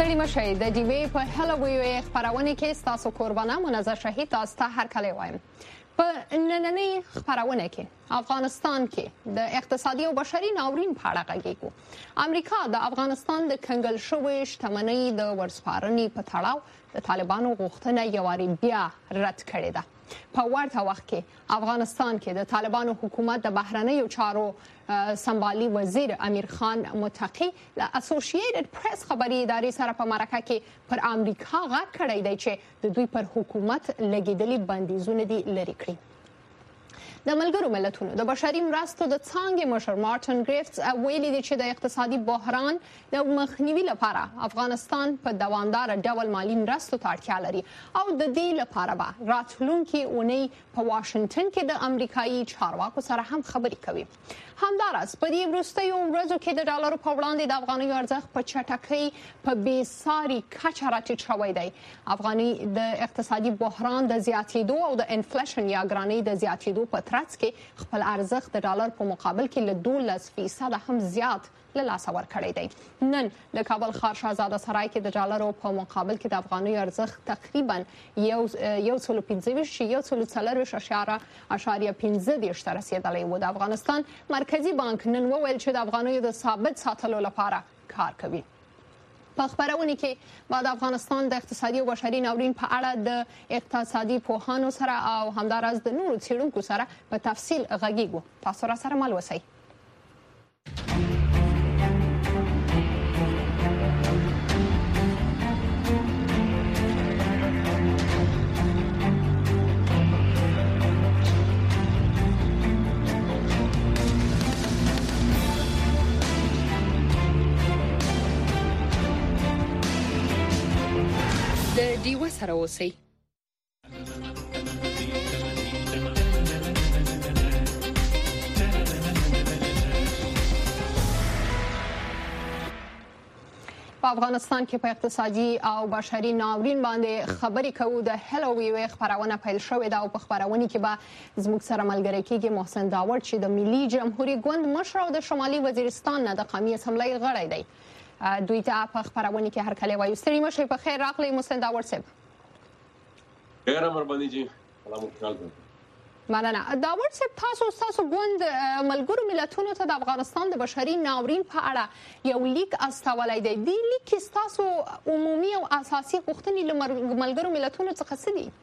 ستړي مشئ د ډیوی په هلو وی خبرونه کې ستاسو قربانه منظر شهید تاسو ته هر کله وایم په نننۍ خبرونه کې افغانستان کې د اقتصادي او بشري ناورین په اړه غږیږو امریکا د افغانستان د کنګل شوی شتمنۍ د ورسپارنې په تړاو د طالبانو غوښتنه یواري بیا رد کړې ده په ورته وخت کې افغانستان کې د طالبانو حکومت د بهرنیو چارو سمبالي وزیر امیر خان متقی له اسوسییټډ پریس خبري ادارې سره په مرکه کې پر امریکا غږ کړی دی چې د دوی پر حکومت لګیدلي بندیزونه دي لري کړی د ملګرو ملتونو د بشري مرستو د څانګې مشر مارټن ګریفټس ویلي دی چې د اقتصادي بحران د مخنیوي لپاره افغانستان په دوامدار ډول مالی مرستو ته اړتیا لري او د دې لپاره به راتلونکي اونۍ په واشنگټن کې د امریکایي چارواکو سره هم خبرې کوي همدارس په دې وروستیو ورځو کې د ډالرو په وړاندې د افغاني ارزښت په چټکۍ په بېساري کچه راټیټ شوی دی افغاني د اقتصادي بحران د زیاتېدو او د انفلیشن یا ګرانۍ د زیاتېدو په ترڅ کې خپل ارزښت د ډالر په مقابل کې له 12% هم زیات له لاسه ورکړی دی نن د کابل ښار شاهزاده سرای کې د ډالرو په مقابل کې د افغاني ارزښت تقریبا 1.15 ته رسیدلی و د افغانستان مرکزی بانک نن وویل چې د افغانیو د ثابت ساتلو لپاره کار کوي په خبرونه کې بعد افغانستان د اقتصادي او بشري ناورین په اړه د اقتصادي پوهانو سره او همدارس د نورو څېړونکو سره په تفصیل غږیږو تاسو را سره مل وسی دیو سره اوسئ په افغانستان کې په اقتصادي او بشري ناورین باندې خبرې کوو د هلو وی خبرونه پیل شوې ده او په خبرونه کې به زموږ سره ملګری کېږي محسن داوړ چې د ملي جمهوریت ګوند مشر او د شمالي وزیرستان نه د قومي اسمبلی غړی دی دوی ته په خبرونه کې هر کله وایو ستړي مشئ په خیر راغلی محسن داوړ صاحب ډیره مهرباني جی سلام وکړم مننه داوړ صاحب تاسو ګوند ملګرو ملتونو ته د افغانستان د بشري ناورین په اړه یو لیک استولای دی د لیک تاسو عمومي او اساسي غوښتنې له ملګرو ملتونو څخه څه دي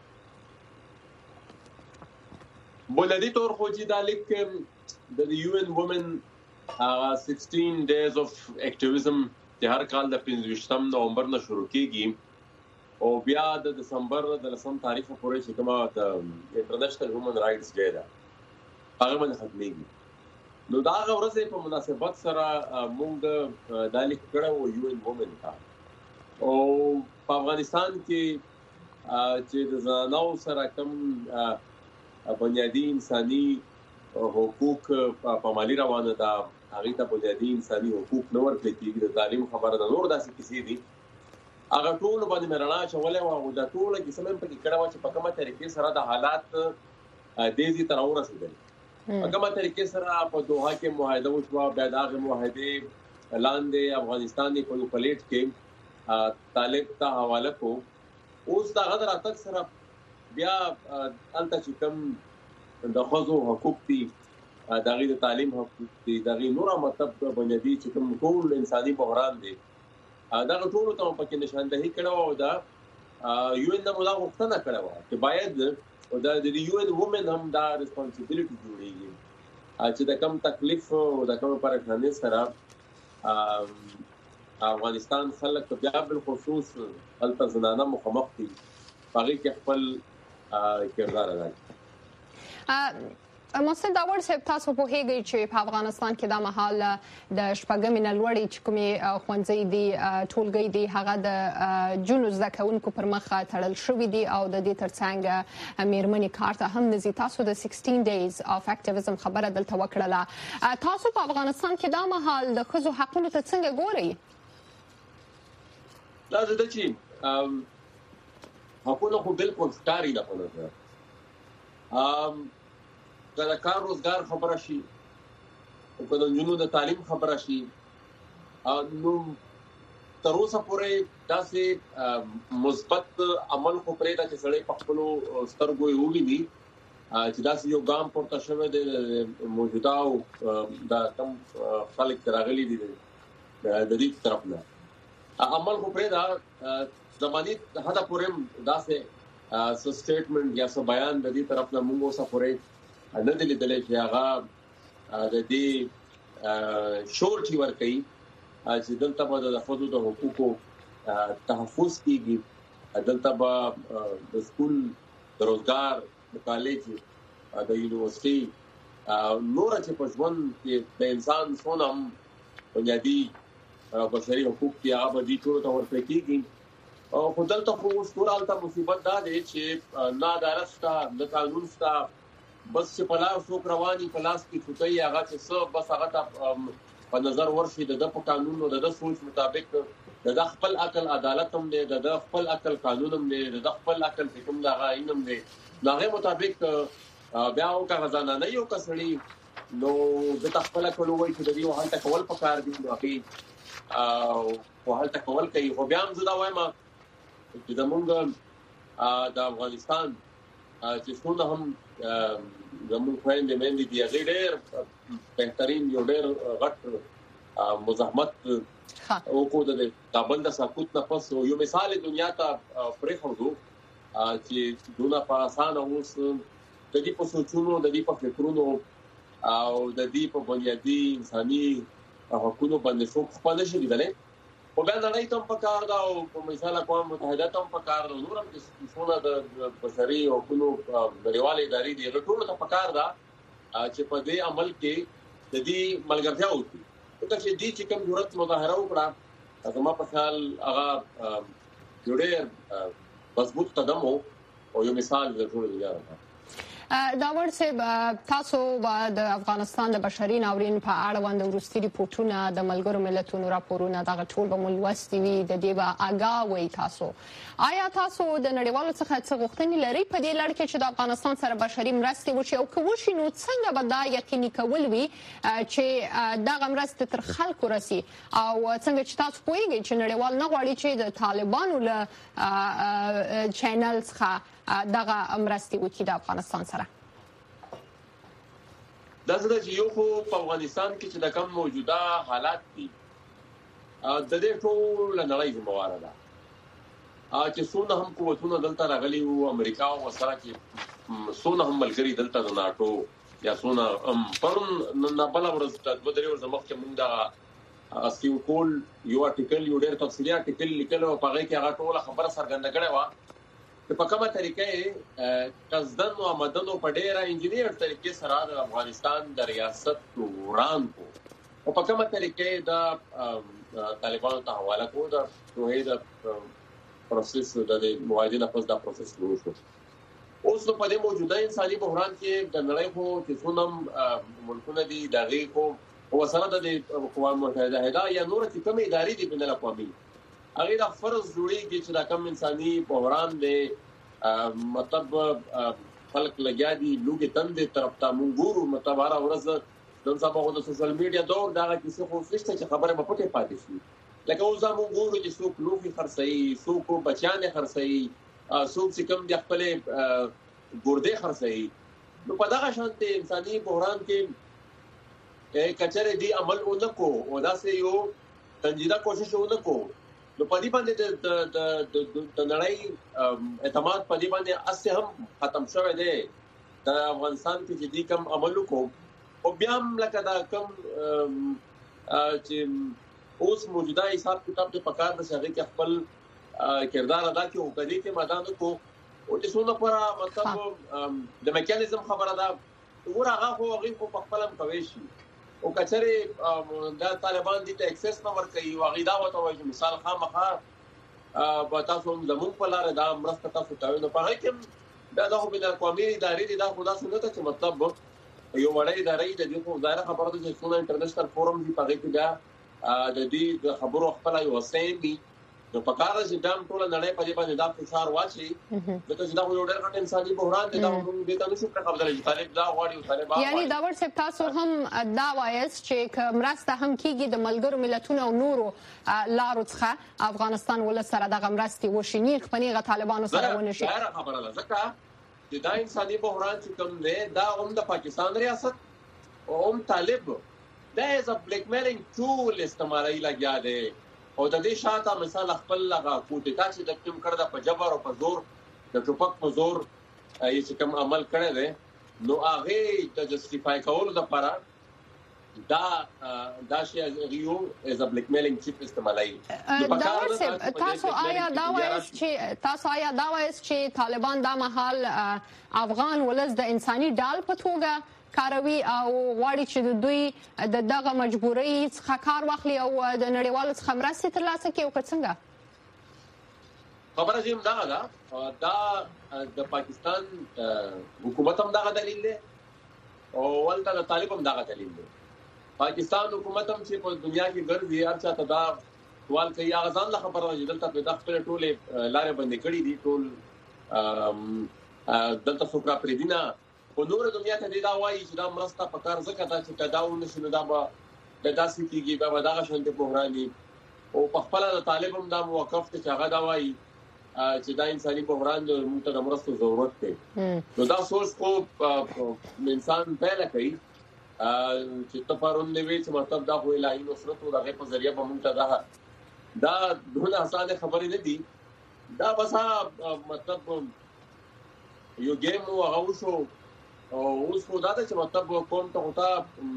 بولدي تور خو چې دا لیک د UN Women 16 days of activism چې هر کال د 25 نومبر نه شروع کیږي او بیا د دسمبر د 10 تاریخ پورې چې کومه د انټرنیشنل هیومن رائټس ډے ده هغه باندې ختمېږي نو دا ورځې په مناسبت سره موږ د لیک کړه او UN Women ته او په افغانستان کې چې د زنانو سره کوم بنیادی انساني حقوق په مالی روانه ده هغه ته بنیادی انساني حقوق نو ورکړي کېږي د تعلیم خبره ده نور داسې کیسې دي هغه ټول باندې مرنا چولې او د ټول کې سمم په کې کړه چې په کومه طریقې سره د حالات د دې تر ورسېدل په کومه طریقې سره په دوحه کې معاهده وشو بیا د معاهده لاندې افغانستان په پلیټ کې طالب ته حواله کو اوس دا غدر اتک سره بیا انت چې کوم د خزو حقوق دي دغه د تعلیم حقوق دي دغه نور مطلب بنیادی چې کوم ټول انساني بحران دي دا ټول ته په کې نشاندهي کړو او دا UN د مولا غوښتنه کړو چې باید دا د UN Women هم دا ریسپانسیبিলিټي جوړیږي چې د کم تکلیف او د کم پرېشانۍ سره افغانستان خلک بیا بل خصوص البته زنانه مخامخ دي هغه کې خپل کردار ادا کوي محسن داوړ صاحب تاسو په هیګي چې په افغانستان کې د مهال د شپږمې نلوړې چې کومې خوندزي دي ټولګي دي هغه د جنوز زکونکو پر مخ تړل شوې دي او د دې ترڅنګ میرمنې کارت هم نزي تاسو د 16 days of activism خبره دلته وکړه تاسو په افغانستان کې د مهال د خزو حقوقو ته څنګه ګورئ دا د چې حقوقو خو بالکل ښکاری نه پونه کله کار روزګار خبره شي او کله جنونو د تعلیم خبره شي نو تر اوسه پورې داسې مثبت عمل خو پرې دا چې سړی په خپل سترګو یې وویني چې داسې یو ګام پورته شوی دی موجوده او دا کم خلک راغلي دي د دې طرف نه عمل خو پرې دا زماني هدا پورې داسې سټیټمنټ یا څه بیان د دې طرف نه موږ اوسه پورې نه دي لیدلې چې هغه د دې شورټي ورکړي چې دلته به د خپل د حقوقو تحفظ کیږي دلته به د سکول د روزګار د کالج د یونیورسيټي نور چې په ژوند کې د انسان سونم بنیادی بشري حقوق کې هغه به دي ټول ته ورته کیږي او خو دلته خو ستورالته مصیبت دا دی چې نه عدالت شته نه قانون شته بس چې په لاس څوک رواني په لاس کې کوتي هغه چې څه بس هغه په نظر ورشي د قانون او د سوچ مطابق د خپل عقل عدالت هم دی د خپل عقل قانون هم دی د خپل عقل حکم دا غاین هم دی دغه مطابق بیا او کا غزانه نه یو کسړي نو د خپل عقل وایي چې د یو حالت کول پکار دي او حالت کول کوي خو بیا هم زدا وایم چې زمونږ د افغانستان چې څونه هم زموږ خويندې مېندې دي غیر بهترین یو ډېر غټ مزاحمت او کو د کابل د سقوط نه پس یو مثال دنیا ته پرې خورو چې دونه په اسانه اوس د دې په سوچونو د دې په فکرونو او د دې په بنیادی انساني حقوقو باندې څوک خپل شي لیدلې او بیا نړۍ ته په کار دا او په مثال اقوام متحده ته په کار دا نور هم چې څونه د بشري حقوقو نړیوالې ادارې دي ټول ته په کار دا چې په دې عمل کې د دې ملګرتیا وکړي ته چې دې چې کوم ضرورت مظاهره وکړه زما په خیال هغه جوړه مضبوط قدم او یو مثال د ټول لپاره داور صاحب تاسو د افغانستان د بشري ناورین په اړه ورستي ریپورتونه د ملګرو ملتونو راپورونه دغه ټول به ملوستي وي د دې به آگاهوي تاسو آیا تاسو د نړیوالو څخه څه غوښتنې لري په دې لړ کې چې د افغانستان سره بشري مرستې وشي او کوشي نو څنګه به دا یقیني کول وي چې دغه مرستې تر خلکو رسي او څنګه چې تاسو پوهیږئ چې نړیوال نه غواړي چې د طالبانو له چینل څخه دغه مرستې وکړي د افغانستان سره دا زده چې یو خو په افغانستان کې چې د کوم موجوده حالات دي د دې ټول نړۍ ذمہواره ده چې څونه هم قوتونه دلته راغلي او امریکا او سره کې څونه هم ملګری دلته د ناتو یا څونه پرون نه بل ورځ د بدري ورځ مخکې موږ دا اسیو کول یو آرټیکل یو ډېر تفصیلي آرټیکل لیکلو په هغه کې هغه ټول خبره څرګنده کړې و په کومه طریقې قصدن او آمدن په ډیره انجینیر طریقې سره د افغانستان د ریاست وران کو او په کومه طریقې د طالبانو ته حواله کو د توحید پروسس د موازنه پس دا پروسس شروع شو اوس په دې موجوده انساني بحران کې د نړۍ خو چې څونم ملکونه دي دغه خو او سره د اقوام متحده یا نور چې کومې ادارې دي بین الاقوامي هغه د فرض جوړیږي چې دا کوم انساني بحران دی مطلب خلک لګیا دي لوګي تندې طرف ته مونږ ګورو مطلب هر ورځ د سبا د سوشل میډیا دور دا کیسه خو فشته چې خبره په پټه پاتې شي لکه اوس مونږ ګورو چې څوک لوګي خرڅي څوک بچیان خرڅي څوک چې کوم د خپل ګورده خرڅي نو په دغه شانته انساني بحران کې کچره دی عمل اونکو او دا سه یو تنجیده کوشش اونکو نو پدې باندې د نړۍ اعتماد پدې باندې اسه هم ختم شوه دی د افغانستان کې چې دې کم عمل وکړو او بیا هم لکه دا کم چې اوس موجوده حساب کتاب د پکار د شغې کې خپل کردار ادا کوي او کدي کې مدان کو او چې څونه پر مطلب د میکانیزم خبره ده ورغه هغه په خپل هم کوي شي او کچره د طالبان دي ته اکسس نه ورکوي او غیدا وته وایي مثال خامخا په تاسو زموږ په لار دا مرسته تاسو ته نو په هغه کې دا د بین الاقوامي ادارې دي دا خدا څنګه ته چې مطلب یو وړې ادارې د دې خو ظاهر خبره ده چې څونه انټرنیشنل فورم دي په هغه کې دا د دې خبرو خپل یو سیمي نو په کار چې دام ټول نړۍ په دې باندې دا فشار واچي ځکه چې دا یو ډېر غټ انساني بحران دی دا موږ دې ته نشو قبول لري طالب دا غواړي طالب یعنی دا ورڅ تاسو هم دا وایس چې مرسته هم کیږي د ملګرو ملتونو او نورو لارو څخه افغانستان ول سره د غمرستي وشینی خپنیغه طالبانو سره ونشي خبره ده ځکه چې دا انساني بحران چې کوم دی دا هم د پاکستان ریاست او هم طالب دا از ا بلیک میلینګ ټول استعمالي لګیا دی او د دې شاته مثال خپل لغه کوټه چې د کوم کړه په جبر او په زور د ټوپک په زور یې کوم عمل کړی دی نو هغه د جسټیفای کولو لپاره دا شی یو از ا بلیک میلینګ چیپ استعمالي تاسو آیا دا وایس چې طالبان دا مهال افغان ولز د انساني ډال په توګه کاروي او غواړي چې دوی دغه مجبورۍ څخه کار واخلي او د نړیوالو څخه مرستې ترلاسه کړي او څنګه خبره زم دا د پاکستان حکومت هم دا دلیل دی او ولته د طالب هم دا دلیل دی پاکستان حکومت هم چې په دنیا کې ګرځي هر چا ته دا سوال کوي هغه ځان له خبره چې دلته په دغه ټولې لارې باندې کړې دي ټول دلته څوک را پریدينه په نور دنیا ته دا وایي چې دا مرسته په کار ځکه چې تداول نشي نو دا به د داسې کېږي به دا شانته بحراني او په خپل د طالب هم دا موقف چې هغه دا وایي چې دا انساني بحران د موږ ته د مرستو ضرورت دی نو دا سوچ خو انسان پیدا کوي چې تفرون دی چې مطلب دا خو الهي نصرت او دغه په ذریعہ به موږ ته دا دونه اسانه خبرې نه دي دا بس مطلب یو گیم او هغه شو او اوس خو دا چې مطلب کوم ته وتا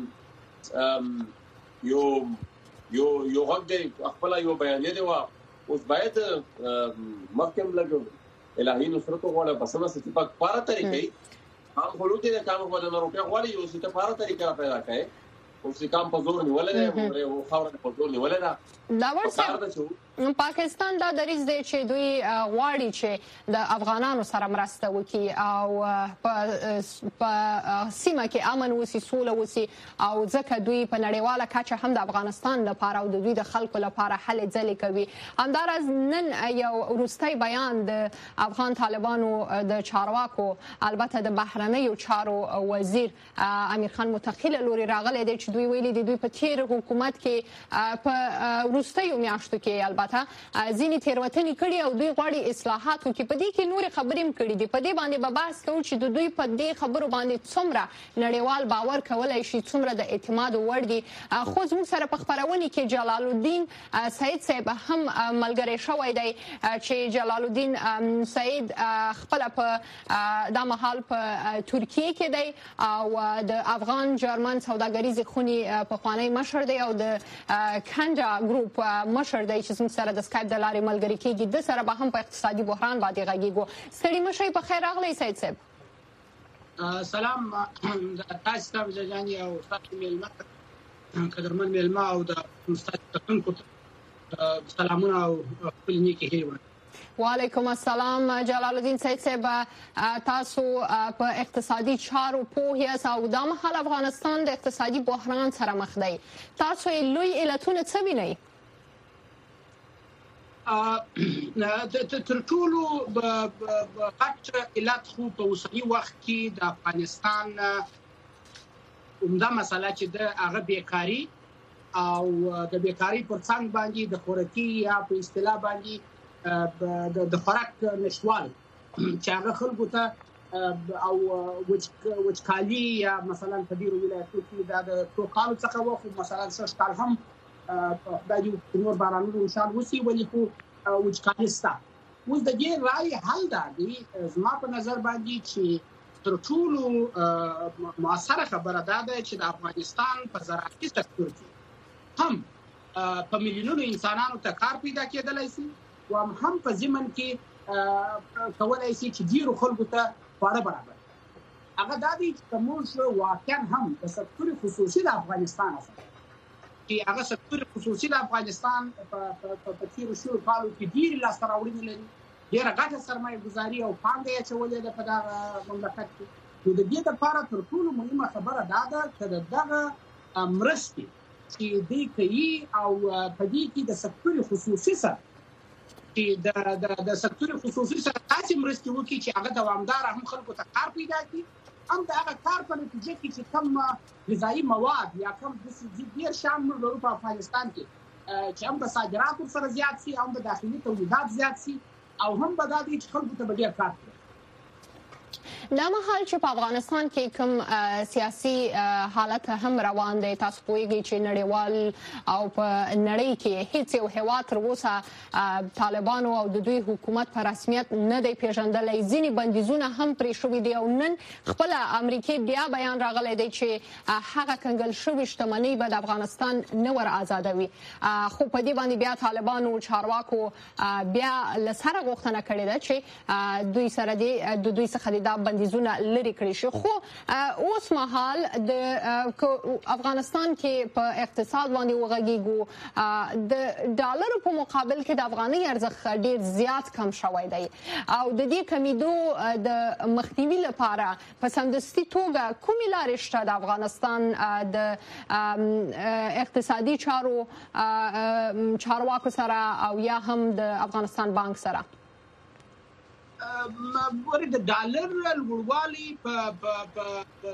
یو غږ دی خپل یو بیان دی وا اوس باید محکم لګو الهي نصرت غواړي بس نه ستې په پاره طریقې هم خلوتي د کار په دنه روپیا غواړي یو ستې پاره طریقې پیدا کړي او چې کام په زور نیولې ده او خاور په زور نیولې ده دا ورڅ پاکستان دا دریځ دی چې دوی غواړي چې د افغانانو سره مرسته وکړي او په سیمه کې امن وسی سوله وسی او ځکه دوی په نړیواله کچه هم د افغانستان لپاره او د دوی د خلکو لپاره هلې ځلې کوي همدارس نن یو وروستي بیان د افغان طالبانو د چارواکو البته د بهرنیو چارو وزیر امیر خان متقی لوري راغلی دی چې دوی ویلي دي دوی په تیر حکومت کې په وروستیو میاشتو کې البته ځینې تیروتنې کړي او دوی غواړي اصلاحات وکړي په دې کې نور خبرې هم کړي دي په دې باندې به بحث کوو چې دوی په دې خبرو باندې څومره نړیوال باور کولای شي څومره د اعتماد وړ دي خو زموږ سره په خبرونه کې جلال الدین سعید صاحب هم ملګری شوی دی چې جلال الدین سعید خپل په د مهال په ترکیه کې دی او د افغان جرمن سوداګریزي خونی په خوانی مشر دی او د کنجا ګروپ مشر دی چې څنګه سره د سکایپ د لارې ملګری کېږي د سره به هم په اقتصادي بحران باندې غږیږو ستړي مشي په خیر راغلی سید صاحب سلام تاسو ته ځاني او تاسو ملما قدرمن ملما او د مستقیم سلامونه او خپل نیکی هیوه وعلیکم السلام جلال الدین سعید صاحب تاسو په اقتصادي چارو پوهیاست او د مهال افغانستان د اقتصادي بحران سره مخ دی تاسو لوی علتونه څه وینئ تر ټولو غټ علت خو په اوسني وخت کې د افغانستان عمده مسله چې د هغه بیکاری او د بیکاری پر څنګ باندې د خوراکي یا په اصطلاح باندې د خوراک نشوال چې هغه خلکو ته او وچکالي یا مثلا په ډیرو ولایتونو کې د توکالو څخه وخت مثلا شکل هم د یو نور بارانونو انشاء وسی ولې خو وچکالي ستا اوس د دې رائے حل دی زما په نظر باندې چې تر ټولو مؤثره خبره ده چې د افغانستان په زراعتي سکتور کې هم په میلیونونو انسانانو ته کار پیدا کېدلای شي او هم په ضمن کې کولای شي چې ډیرو خلکو ته خواړه برابر هغه د دې چې موږ واقعا هم د سکتور خصوصي د افغانستان اساس چې هغه سکتور خصوصي د افغانستان په تیر شو کالو کې ډیر لاس راوړنې لري ډیره غټه سرمایه گذاري او پانګه یې چولې ده په دغه مملکت کې نو د دې لپاره تر ټولو مهمه خبره دا ده چې دغه مرستې چې دوی کوي او په دې کې د سکتور خصوصي سره چې د سکتور خصوصي سره تاسو مرستې وکړي چې هغه دوامدار هم خلکو ته کار پیدا کړي هم د هغه کار په نتیجه کې چې کم غذایی مواد یا کم د ډیر شامل لرو په افغانستان کې چې هم د صادراتو سره زیات شي هم د داخلي تولیدات زیات شي او هم به دا دي چې خلکو ته ډیر کار کوي. دا مهال چې په افغانستان کې کوم سیاسي حالت هم روان دی تاسو پوهیږئ چې نړیوال او په نړۍ کې هیڅ یو هیواد تر اوسه طالبانو او د دوی حکومت په رسمیت نه دی پیژندلی ځینې بندیزونه هم پرې شوي دي او نن خپل امریکای بیا بیان راغلی دی چې هغه کنګل شوي شتمنۍ به د افغانستان نه ور آزادوي خو په دې باندې بیا طالبانو چارواکو بیا لسره غوښتنه کړې ده چې دوی سره د دوی څخه د بندیزونه لري کړی شي خو اوس مهال د افغانستان کې په اقتصاد باندې وغږیږو د ډالر په مقابل کې د افغاني ارزښت ډیر زیات کم شوی دی او د دې کمیدو د مخنیوي لپاره په سمدستي توګه کومې لارې شته د افغانستان د اقتصادي چارواکو سره او یا هم د افغانستان بانک سره ورته د ډالر لوړوالي په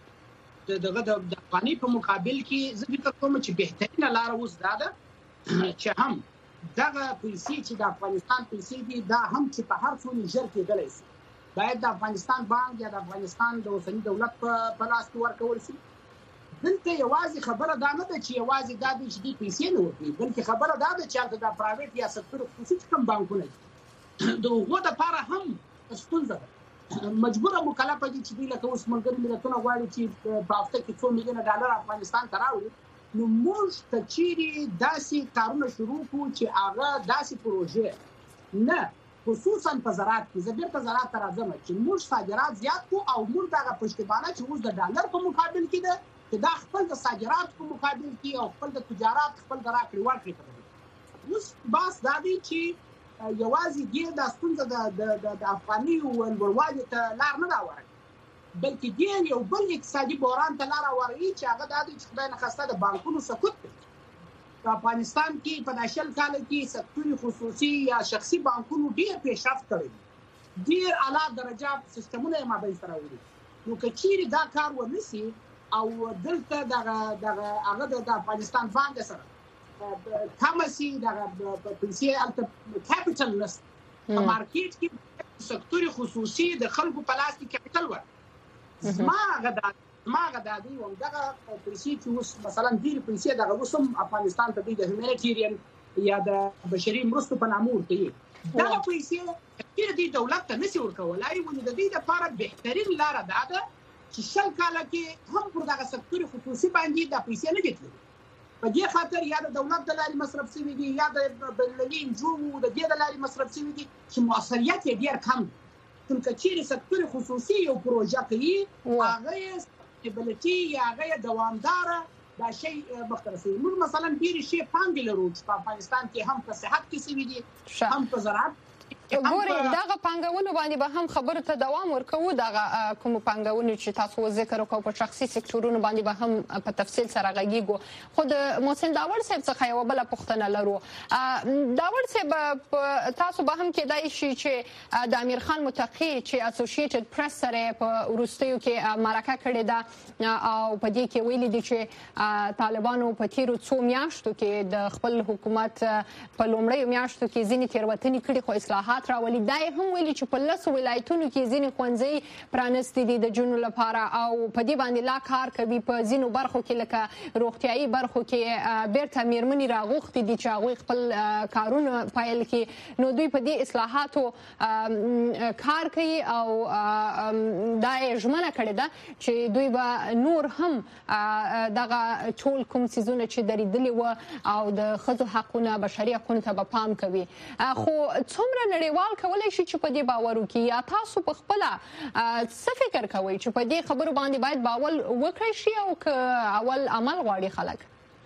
د افغاني په مقابل کې زه فکر کوم چې بهترینه لار اوس دا ده چې هم دغه پیسې چې د افغانستان پیسې دي دا هم چې په هر څو ژر کېدلی شي باید د افغانستان بانک یا د افغانستان د اوسني دولت په لاس کې ورکول شي. دلته یوازې خبره دا نه ده چې یوازې دا دي چې دې پیسې نه ورکوي بلکې خبره دا ده چې هلته د پرایویټ یا سکتور خصوصي کوم بانکونه دي د هغو دپاره هم ستونزه ده مجبوره مکلفه دي چې دوی لکه اوس ملګري ملتونه غواړي چې په هفته کې 2 میلیونه ډالر افغانستان ته راوړي نو موږ ته چیرې داسې کارونه شروع کړو چې هغه داسې پروژې نه خصوصا په زراعت کې زه بیرته زراعت ته راځم چې موږ صادرات زیات کړو او موږ دغه پشتیبانه چې اوس د ډالر په مقابل کې ده چې دا خپل د صادرات په مقابل کې او خپل د تجارت خپل د راکړې ورکړې کوي اوس بس دا دی چې یوازې دې د ستونزه د افغاني ولوالي ته لار نه راوړي بلکې دې یو بل اقتصادي بحران ته لار راوړي چې هغه د دې خدای نه خسته د بانکونو سقوط دی. په افغانستان کې په ناشل کال کې سکتوري خصوصي یا شخصي بانکونو ډېر پیشرفت کړی ډېر اعلی درجه سیستمونه یې مابین سره وړي نو که چیرې دا کار ونشي او دلته دغه هغه د افغانستان بانک سره کمسی د پیسې الته کیپټل نست په مارکیټ کې سکتوري خصوصي د خلکو په لاس کې کیپټل ور ما غدا دی او دغه پیسې چې اوس مثلا ډیر پیسې دغه وسم افغانستان ته د هیومانیټیرین یا د بشري مرستو په نامه ورته دغه پیسې چې د دولت ته نشي ورکولای ولې د دې لپاره بهترین لار ده چې شل کاله کې هم پر دغه سکتوري خصوصي باندې د پیسې نه دي په دې خاطر یا د دولت د لارې مصرف شوی دي یا د بلني انجومو د دې د لارې مصرف شوی دي چې موثریت یې ډیر کم څنګه چې سکتور خصوصي یو پروژه کوي هغه استابیلیټي یا هغه دوامدار دا شی مختلف موږ مثلا ډیر شی پانګ لرو چې په افغانستان کې هم په صحت کې شوی دي هم په زراعت ګوري دغه پانګونو باندې به هم خبره ته دوام ورکوو دغه کوم پانګونو چې تاسو ذکر وکړو په شخصي سکتورونو باندې به هم په تفصیل سره غږیږو خو د محسن داور صاحب څخه یو بل پوښتنه لرو داور صاحب تاسو به هم کېدای شي چې د امیر خان متقی چې اسوسییټډ پریس سره په ورستیو کې مرکه کړې ده او په دې کې ویلي دي چې طالبانو په تیرو څو میاشتو کې د خپل حکومت په لومړیو میاشتو کې ځینې تېروتنې کړې خو اصلاحات راولي دا هم ویلي چې په لسو ولایتونو کې ځینې ښوونځي پرانستي دي د جنونو لپاره او په دې باندې لا کار کوي په ځینو برخو کې لکه روغتیايي برخو کې بیرته میرمنې راغوښتي دي چې هغوی خپل کارونه پیل کړي نو دوی په دې اصلاحاتو کار کوي او دا یې ژمنه کړې ده چې دوی به نور هم دغه ټول کوم څیزونه چې درېدلي وو او د ښځو حقونه بشري حقونو ته به پام کوي خو څومره نړیوال کولای شي چې په دې باور وکړي یا تاسو په خپل څه فکر کوئ چې په دې خبرو باندې باید باور وکړي شي او که اول عمل غواړي خلک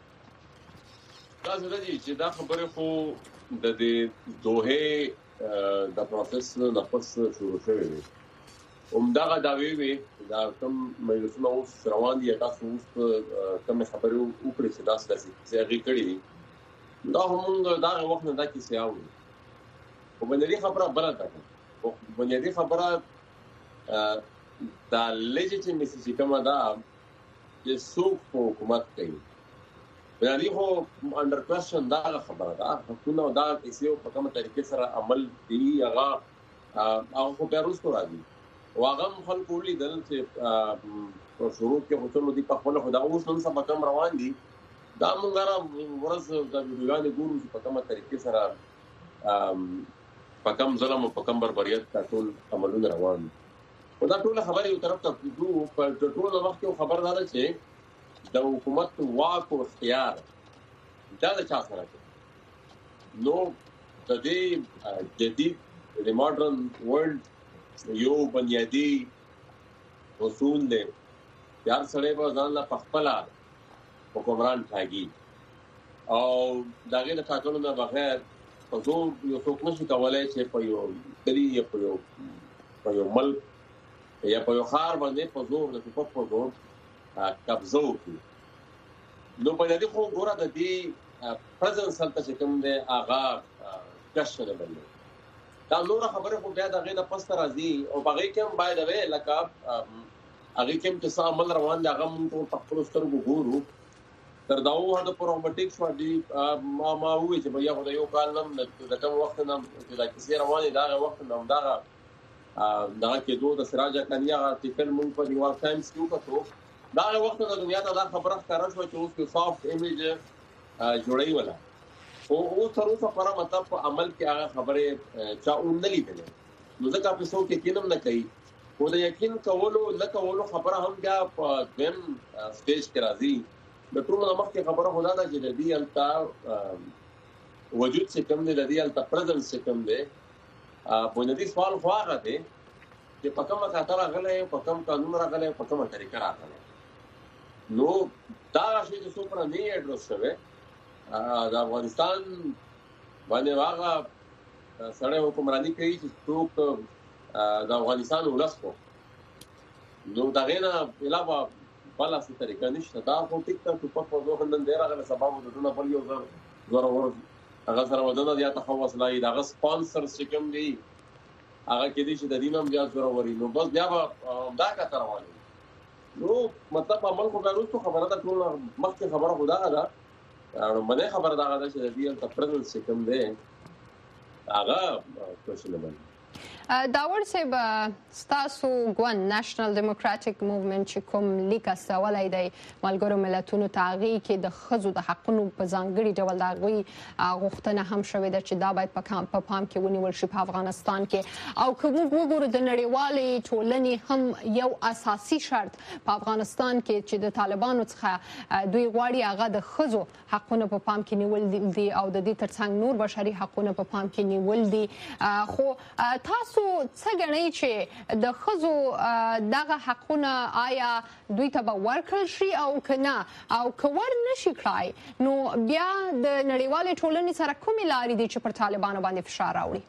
دا زړه دي چې دا خبره خو د دې دوه د پروسس نه پس شروع شوې وي همدغه داوی وي دا کوم مجلسونه اوس روان دي تاسو اوس کوم خبرو وکړي چې دا ستاسو ځای کړی دا هم دا وخت نه دا کیسه او بنیادی خبره بل ده بنیادی خبره دا لیجیټیمیسي چې کومه ده چې څوک په حکومت کوي بنیادی خو انډر کوېسچن دا خبره ده حکومت او دا کیسه په کومه طریقې سره عمل دی هغه خو بیا وروسته راځي واغم خلکو لیدل چې شروع کې هوټل دي په خپل خدا اوس نن سبا کم روان دي دا موږ را ورځ د ویډیوګانې ګورو چې په کومه طریقې سره په کوم ظلم او په کوم بربریت ټول عملونه روان دي دا ټول خبرې یو طرف ته دوه په ټول وخت کې خبر ده چې د حکومت واک او اختیار دا د چا سره دی نو د دې جدید د ماډرن ورلد یو بنیادی اصول دی یار سره به ځان لا خپل حکمران ټاګي او داغه د ټاکنو نه بغیر په یو څوک نشي کولای چې په یو دلی یا په یو ملک یا په یو خار باندې په زور د ټوپک په زور قبضه وکړي نو په دې خو ګوره د دې پرزنس هلته چې کوم دی هغه کشف نه بلل دا نور خبره خو بیا دغه نه پس راځي او هغه کوم باید وی لکه هغه کوم چې عمل روان دی هغه موږ په خپل سترګو ګورو تر داو هدا پرومټیک شو دی ما وې چې بیا خو یو کال نم د کوم وخت نم چې دا کیسه روانه دا وخت نم دا کې دوه د سراج کنیا آرټیکل مونږ په نیویارک ټایمز کې وکړو دا وخت د دنیا ته دا خبره ښکارا شو چې اوس کې سافټ ایمیج جوړی ولا او تر اوسه پر مطلب په عمل کې هغه خبره چا اون نه لیدل نو ځکه په څو کې کینم نه کوي خو د یقین کولو لکه خبره هم بیا په دیم سټیج کې راځي د ټول مخکې خبره خدا ده چې د دې التا وجود څخه کم دی د دې التا پرزنس څخه کم دی بنیادی سوال خو هغه دی چې په کومه خاطر راغلی په کوم قانون راغلی په کومه طریقه راغلی نو دا شی چې څو پر نه اډرس شوی د افغانستان باندې هغه سره حکمرانی کوي چې څوک د افغانستان ولسکو نو دا غینا علاوه بل څه طریقه نشته دا خو ټیک ټاک په خپل ځوان نن ډیر غل سبب د دونه بل یو زور هغه سره ودانه یا تخوص لای دا سپانسر چې کوم دی هغه کې دي چې د دینم بیا زور وري نو بس بیا دا کا تر رواني نو مطلب عمل خو غوښتو خبره ده ټول مخکې خبره خدا ده باندې خبره ده چې د دې تل پرزنس چې کوم دی هغه کوشش نه داور صاحب ستاسو ګوند نېشنل ډیموکراټک موومېنټ چې کوم لیک استولای دی ملګرو ملتونو تاغي کې د خزو د حقونو په ځانګړي ډول د غوي غوښتنه هم شوې ده چې دا باید په پام کې ونیول شي په افغانستان کې او کوم وګورو د نړیوالې ټولنې هم یو اساسي شرط په افغانستان کې چې د طالبانو څخه دوی غواړي هغه د خزو حقونو په پام کې نیول دي او د دې ترڅنګ نور بشري حقونو په پام کې نیول دي خو تاسو څه غنئ چې د خزو دغه حقونه آیا دوی ته به ورکړل شي او کنه او کور نشي کړای نو بیا د نړیوالې ټولنې سره کومې لارې دي چې پر طالبانو باندې فشار راوړي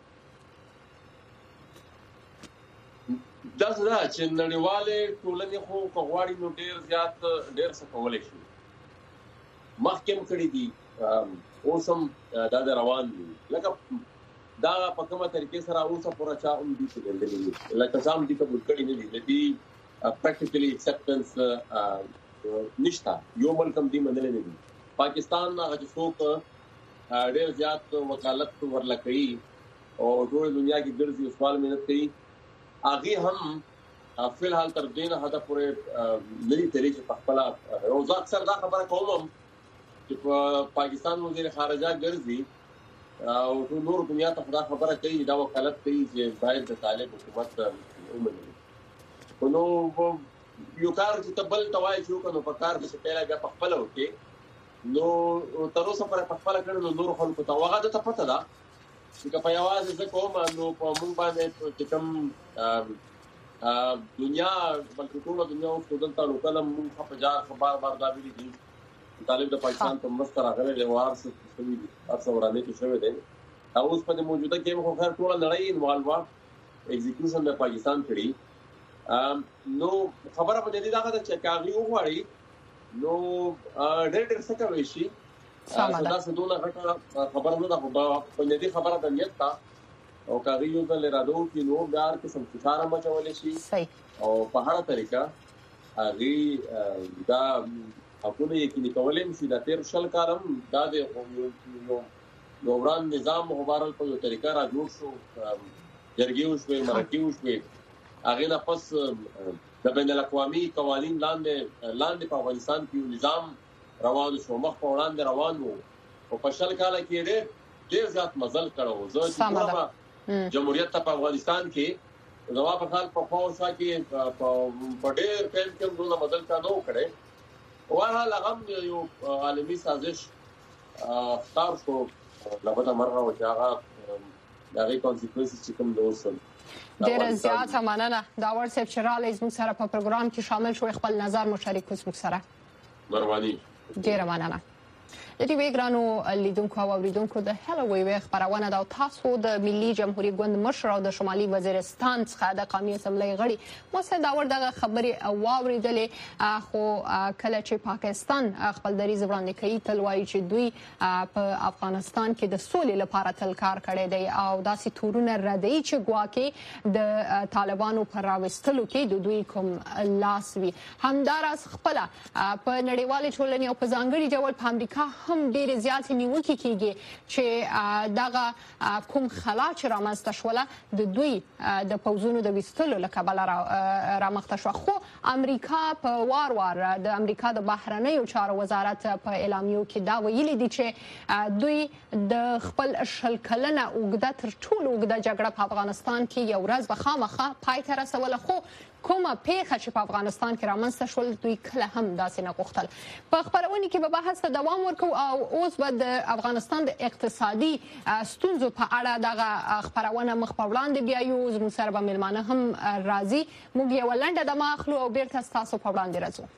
دا چې نړیوالې ټولنې خو کوغواړي نو ډیر څه کولای شي مخکې کړي دي اوسم دا روان دي لکه دا په کومه طریقې سره اوسه پورا چا هم دي چې ګندلې لکه ځام دي قبول کړي نه دي د دې پریکټیکلی اکسپټنس نشته یو ملک هم دي منل نه دي پاکستان هغه څوک ډېر زیات وکالت ورلکړي او ټول دنیا کې ګرځي سوال مهنت کوي هغه هم فل حال تر دینه هدا پورې لري طریقې په خپل روز اکثر دا خبره کوم چې پاکستان وزیر خارجه ګرځي او ټول نور دنیا ته خدا خبره کوي دا وکالت کوي چې باید د طالب حکومت ومني نو یو کار چې تبل توای شو کنو په کار به پیلا بیا په خپل وکي نو تر اوسه پر خپل کړي نو نور خلکو ته وغه د پته ده چې په یوازې ځکه کوم نو په مونږ باندې چې کوم دنیا بلکې ټول دنیا اوس دلته نو کلم مونږ په ځار بار دا ویلي دي طالب د پاکستان په مستر راغلي د وارث شوی دي تاسو ورانه کې شوی دی اوس په موجوده کې مخ خیر ټول نړۍ انوالوا ایگزیکیوشن د پاکستان کړي نو خبره په دې دا چې کاغي وغواړي نو ډېر څه کوي شي دا څه دونه خبره نه ده په دې خبره د نیت تا او کاغي یو ځل راډو کې نو بار قسم فشار مچول شي او په هغه طریقه هغه دا حکومت یقیني کولم چې د تیر شل کارم دا د نوران نظام مبارل په یو طریقه را جوړ شو جرګي وشوي مرکي وشوي هغه نه پس د بین الاقوامي قوانين لاندې په افغانستان کې نظام روان شو مخ په وړاندې روان وو او په شل کال کې ډېر زیات مزل کړو زه جمهوریت په افغانستان کې زما په خپل په خوا کې په ډېر ټیم کې موږ مزل کانو کړي واه هغه یو عالمي سازش اختار شو لابد مرغه او هغه دغه کانسیکوئنسز چې کوم دوسل ډېر زیات مننه دا ورسېف چرالې زموږ سره په پروګرام کې شامل شو خپل نظر مشارک زموږ سره مروانی ډېر مننه د دې وګرانو لیدونکو او اوریدونکو د هلووي خبرونه دا تاسو د ملي جمهوریت ګوند مشر او د شمالي وزیرستان څخه د قومي اسمبلی غړي موسه دا ورته خبري واوریدلې خو کله چې پاکستان خپل دریز وړاندې کوي تل وایي چې دوی په افغانستان کې د سولې لپاره تل کار کړی دی او داسې تورونه ردی چې ګواکې د طالبانو پر راوستلو کې د دوی کوم لاس وي همداراز خپل په نړیوال ټولنې او په ځانګړي ډول په امریکا هم ډېر زیات نیوکې کیږي چې دغه کوم خلا چې رامنځته شوله د دوی د پوزونو د وستلو لکبل رامنځته شو خو امریکا په وار د امریکا د بهرنیو چارو وزارت په اعلامیو کې دا ویلي دي چې دوی د خپل شل کلنه اوږده تر ټولو اوږده جګړه په افغانستان کې یو ورځ به خامخا پای ته رسوله خو کومه پیښه چې په افغانستان کې رامنځته شول دوی کله هم داسې نه غوښتل په خبرونه کې به بحث دوام ورکو او اوس به د افغانستان د اقتصادي ستونزو په اړه دغه خبرونه مخ په وړاندې بیایو زموږ سره به ملمانه هم راځي موږ یو لنډه د ماخلو او بیرته تاسو په وړاندې راځو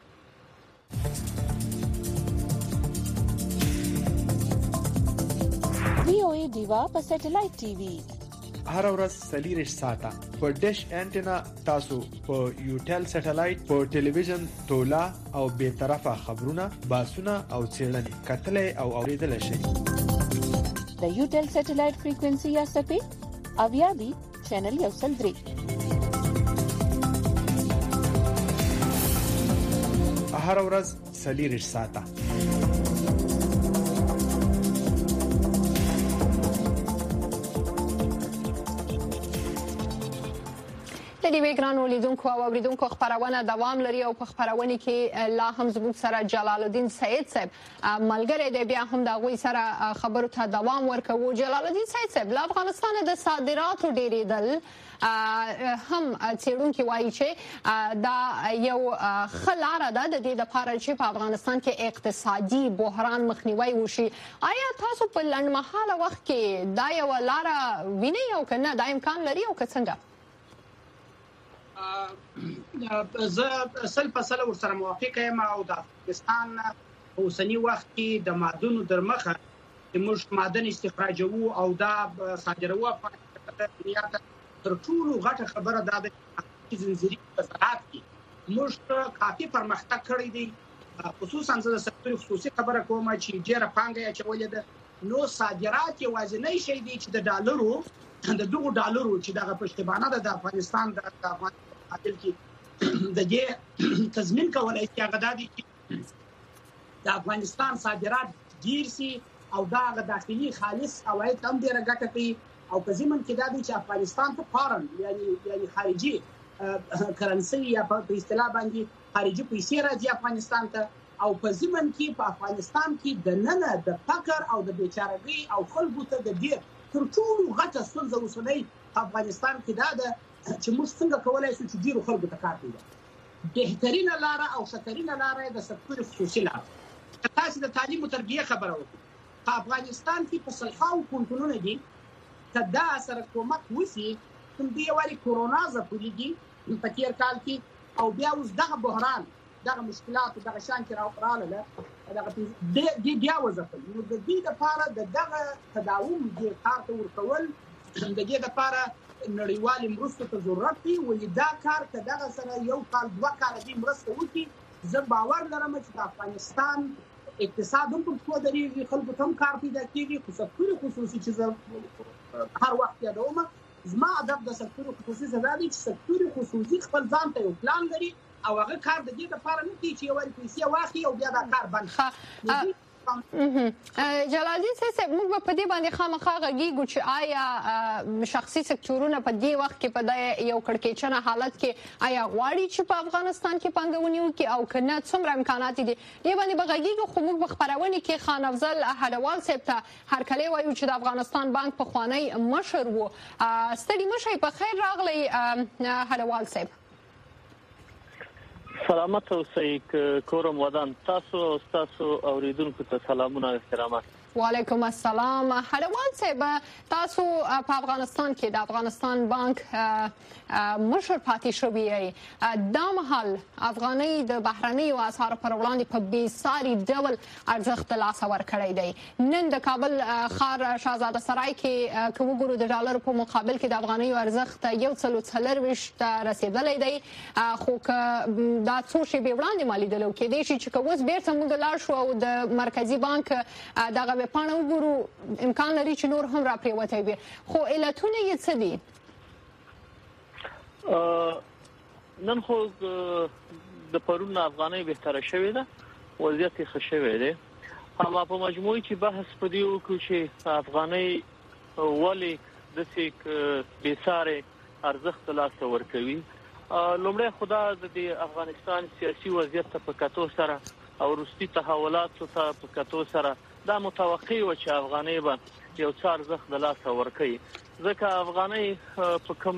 VOA دیوا په سټلایټ ټي وي هر ورځ سلیریش ساته په ډیش انټینا تاسو په یوټل سټلایټ په ټلویزیون تولا او به طرفه خبرونه باسونه او چیرلنې کتلې او اوریدل شي د یوټل سټلایټ فریکوئنسي یا سپی اویادی چینل یو سل درې هر ورځ سلیریش ساته د دې وګرانو لیدونکو او اوریدونکو خبرونه دوام لري او په خبرونه کې لا هم زموږ سره جلال الدین سید صاحب ملګری دی بیا هم د غوي سره خبرو ته دوام ورکوي جلال الدین سید صاحب له افغانستان د صادراتو ډیریدل هم چیرونکو وایي چې دا یو خلاره ده د دې لپاره چې په افغانستان کې اقتصادي بحران مخنیوي وشي آیا تاسو په لنډمحاله وخت کې دا یو لاره وینئ او کنه دا امکان لري او څنګه زه سل په سل ورسره موافق یم او د افغانستان اوسنی وخت کې د معدنونو در مخه د موږ معدن استخراجوو او دا صادروو په دنیا ته تر ټولو غټه خبره ده چې زنجیري په زراعت کې موږ کافي پرمختګ کړی دی خصوصا د سکتور خصوصي خبره کوم چې ډیره پانګه اچولې ده نو صادرات یوازینی شی دی چې د ډالرو د دغه ډالرو چې دغه پښتبانه د افغانستان د افغان عادل کې د دې تضمین کولای شي هغه د د افغانستان صادرات ډیر سي او دا د داخلي خالص عواید هم ډیره ګټه کوي او په ځمن کې دا چې افغانستان ته فارن یعنی خارجي کرنسي یا په اصطلاح باندې خارجي پیسې راځي افغانستان ته او په ځمن کې په افغانستان کې د نن د فقر او د بیچارهګۍ او خلکو ته د ډیر تر ټولو غټه ستونزه اوسنۍ افغانستان کې دا چې موږ څنګه کولای شو چې ډیرو خلکو ته کار وکړو بهترینه لاره او شترینه لاره د سکتور خصوصي لاره تاسو د تعلیم او تربیه خبره وکړه په افغانستان کې په صلحاو پونتونونه دي کدا سره کومک وسی کوم دی وری کورونا زپولیږي په تیر کال کې او بیا اوس دغه بحران دغه مشکلات دغه شان کې راغله دغه دی بیا وځفل نو د دې لپاره دغه تداوم د کار ته ورکول د دې لپاره نړیوال مرسته ته ضرورت دی ولې دا کار ته دغه سره یو کال دوه کال دی مرسته وکړي زه باور لرم چې د افغانستان اقتصاد هم په درېږي خلکو ته هم کار پیدا کیږي خو سکتور خصوصي چې هر وخت یادوم زما هدف د سکتور خصوصي زده دي چې سکتور خصوصي خپل ځان ته یو پلان لري او هغه کار د دې لپاره نه کوي چې یو پیسې واخلي او بیا دا کار بند کړي. جلال الدین صاحب موږ په دې باندې خامخا غږیږو چې آیا شخصي سکتورونه په دې وخت کې په یو کړکېچنه حالت کې آیا غواړي چې په افغانستان کې پانګونې وکړي او کنه څومره امکانات دي دې باندې به غږیږو. خو موږ په خبرونه کې خان افضل هډوال صاحب ته هرکلی وایو چې د افغانستان بانک په خوانی مشر وو. ستړي مشي په خیر راغلی هډوال صاحب. سلامت اوسئ کورم ودان. تاسو اوریدونکو ته سلامونه او احترامات. وعلیکم السلام. هډوال صاحب تاسو په افغانستان کې د افغانستان بانک مشر پاتې شوی یې. دا مهال افغاني د بهرنیو اسعارو پر وړاندې په بیساري ډول ارزښت لاس ورکړی دی. نن د کابل ښار شاهزاده سرای کې کوم ګورو د ډالر په مقابل کې د افغانیو ارزښت 1.40 رسیدلی دی. خو دا څو شی به وړاندې مالیدلو کې دی چې کوس بیرته موږ لاړ شو او د مرکزی بانک دغه پاڼه وګورو امکان لري چې نور هم را پریوتی وي. خو علتونه یې څه دي؟ نن خو د پرون افغانۍ بهتره شوې ده، وضعیت یې ښه شوی دی. اما په مجموعي کې بحث په دې وکړو چې افغانۍ ولې داسې بېسارې ارزښت لاسته ورکوي. لومړی خو دا د افغانستان سیاسي وضعیت ته په کتو سره او وروستي تحولاتو ته په کتو سره دا متوقع و چې افغانۍ به یو څه ارزښت د لاسه ورکوي. ځکه افغانۍ په کوم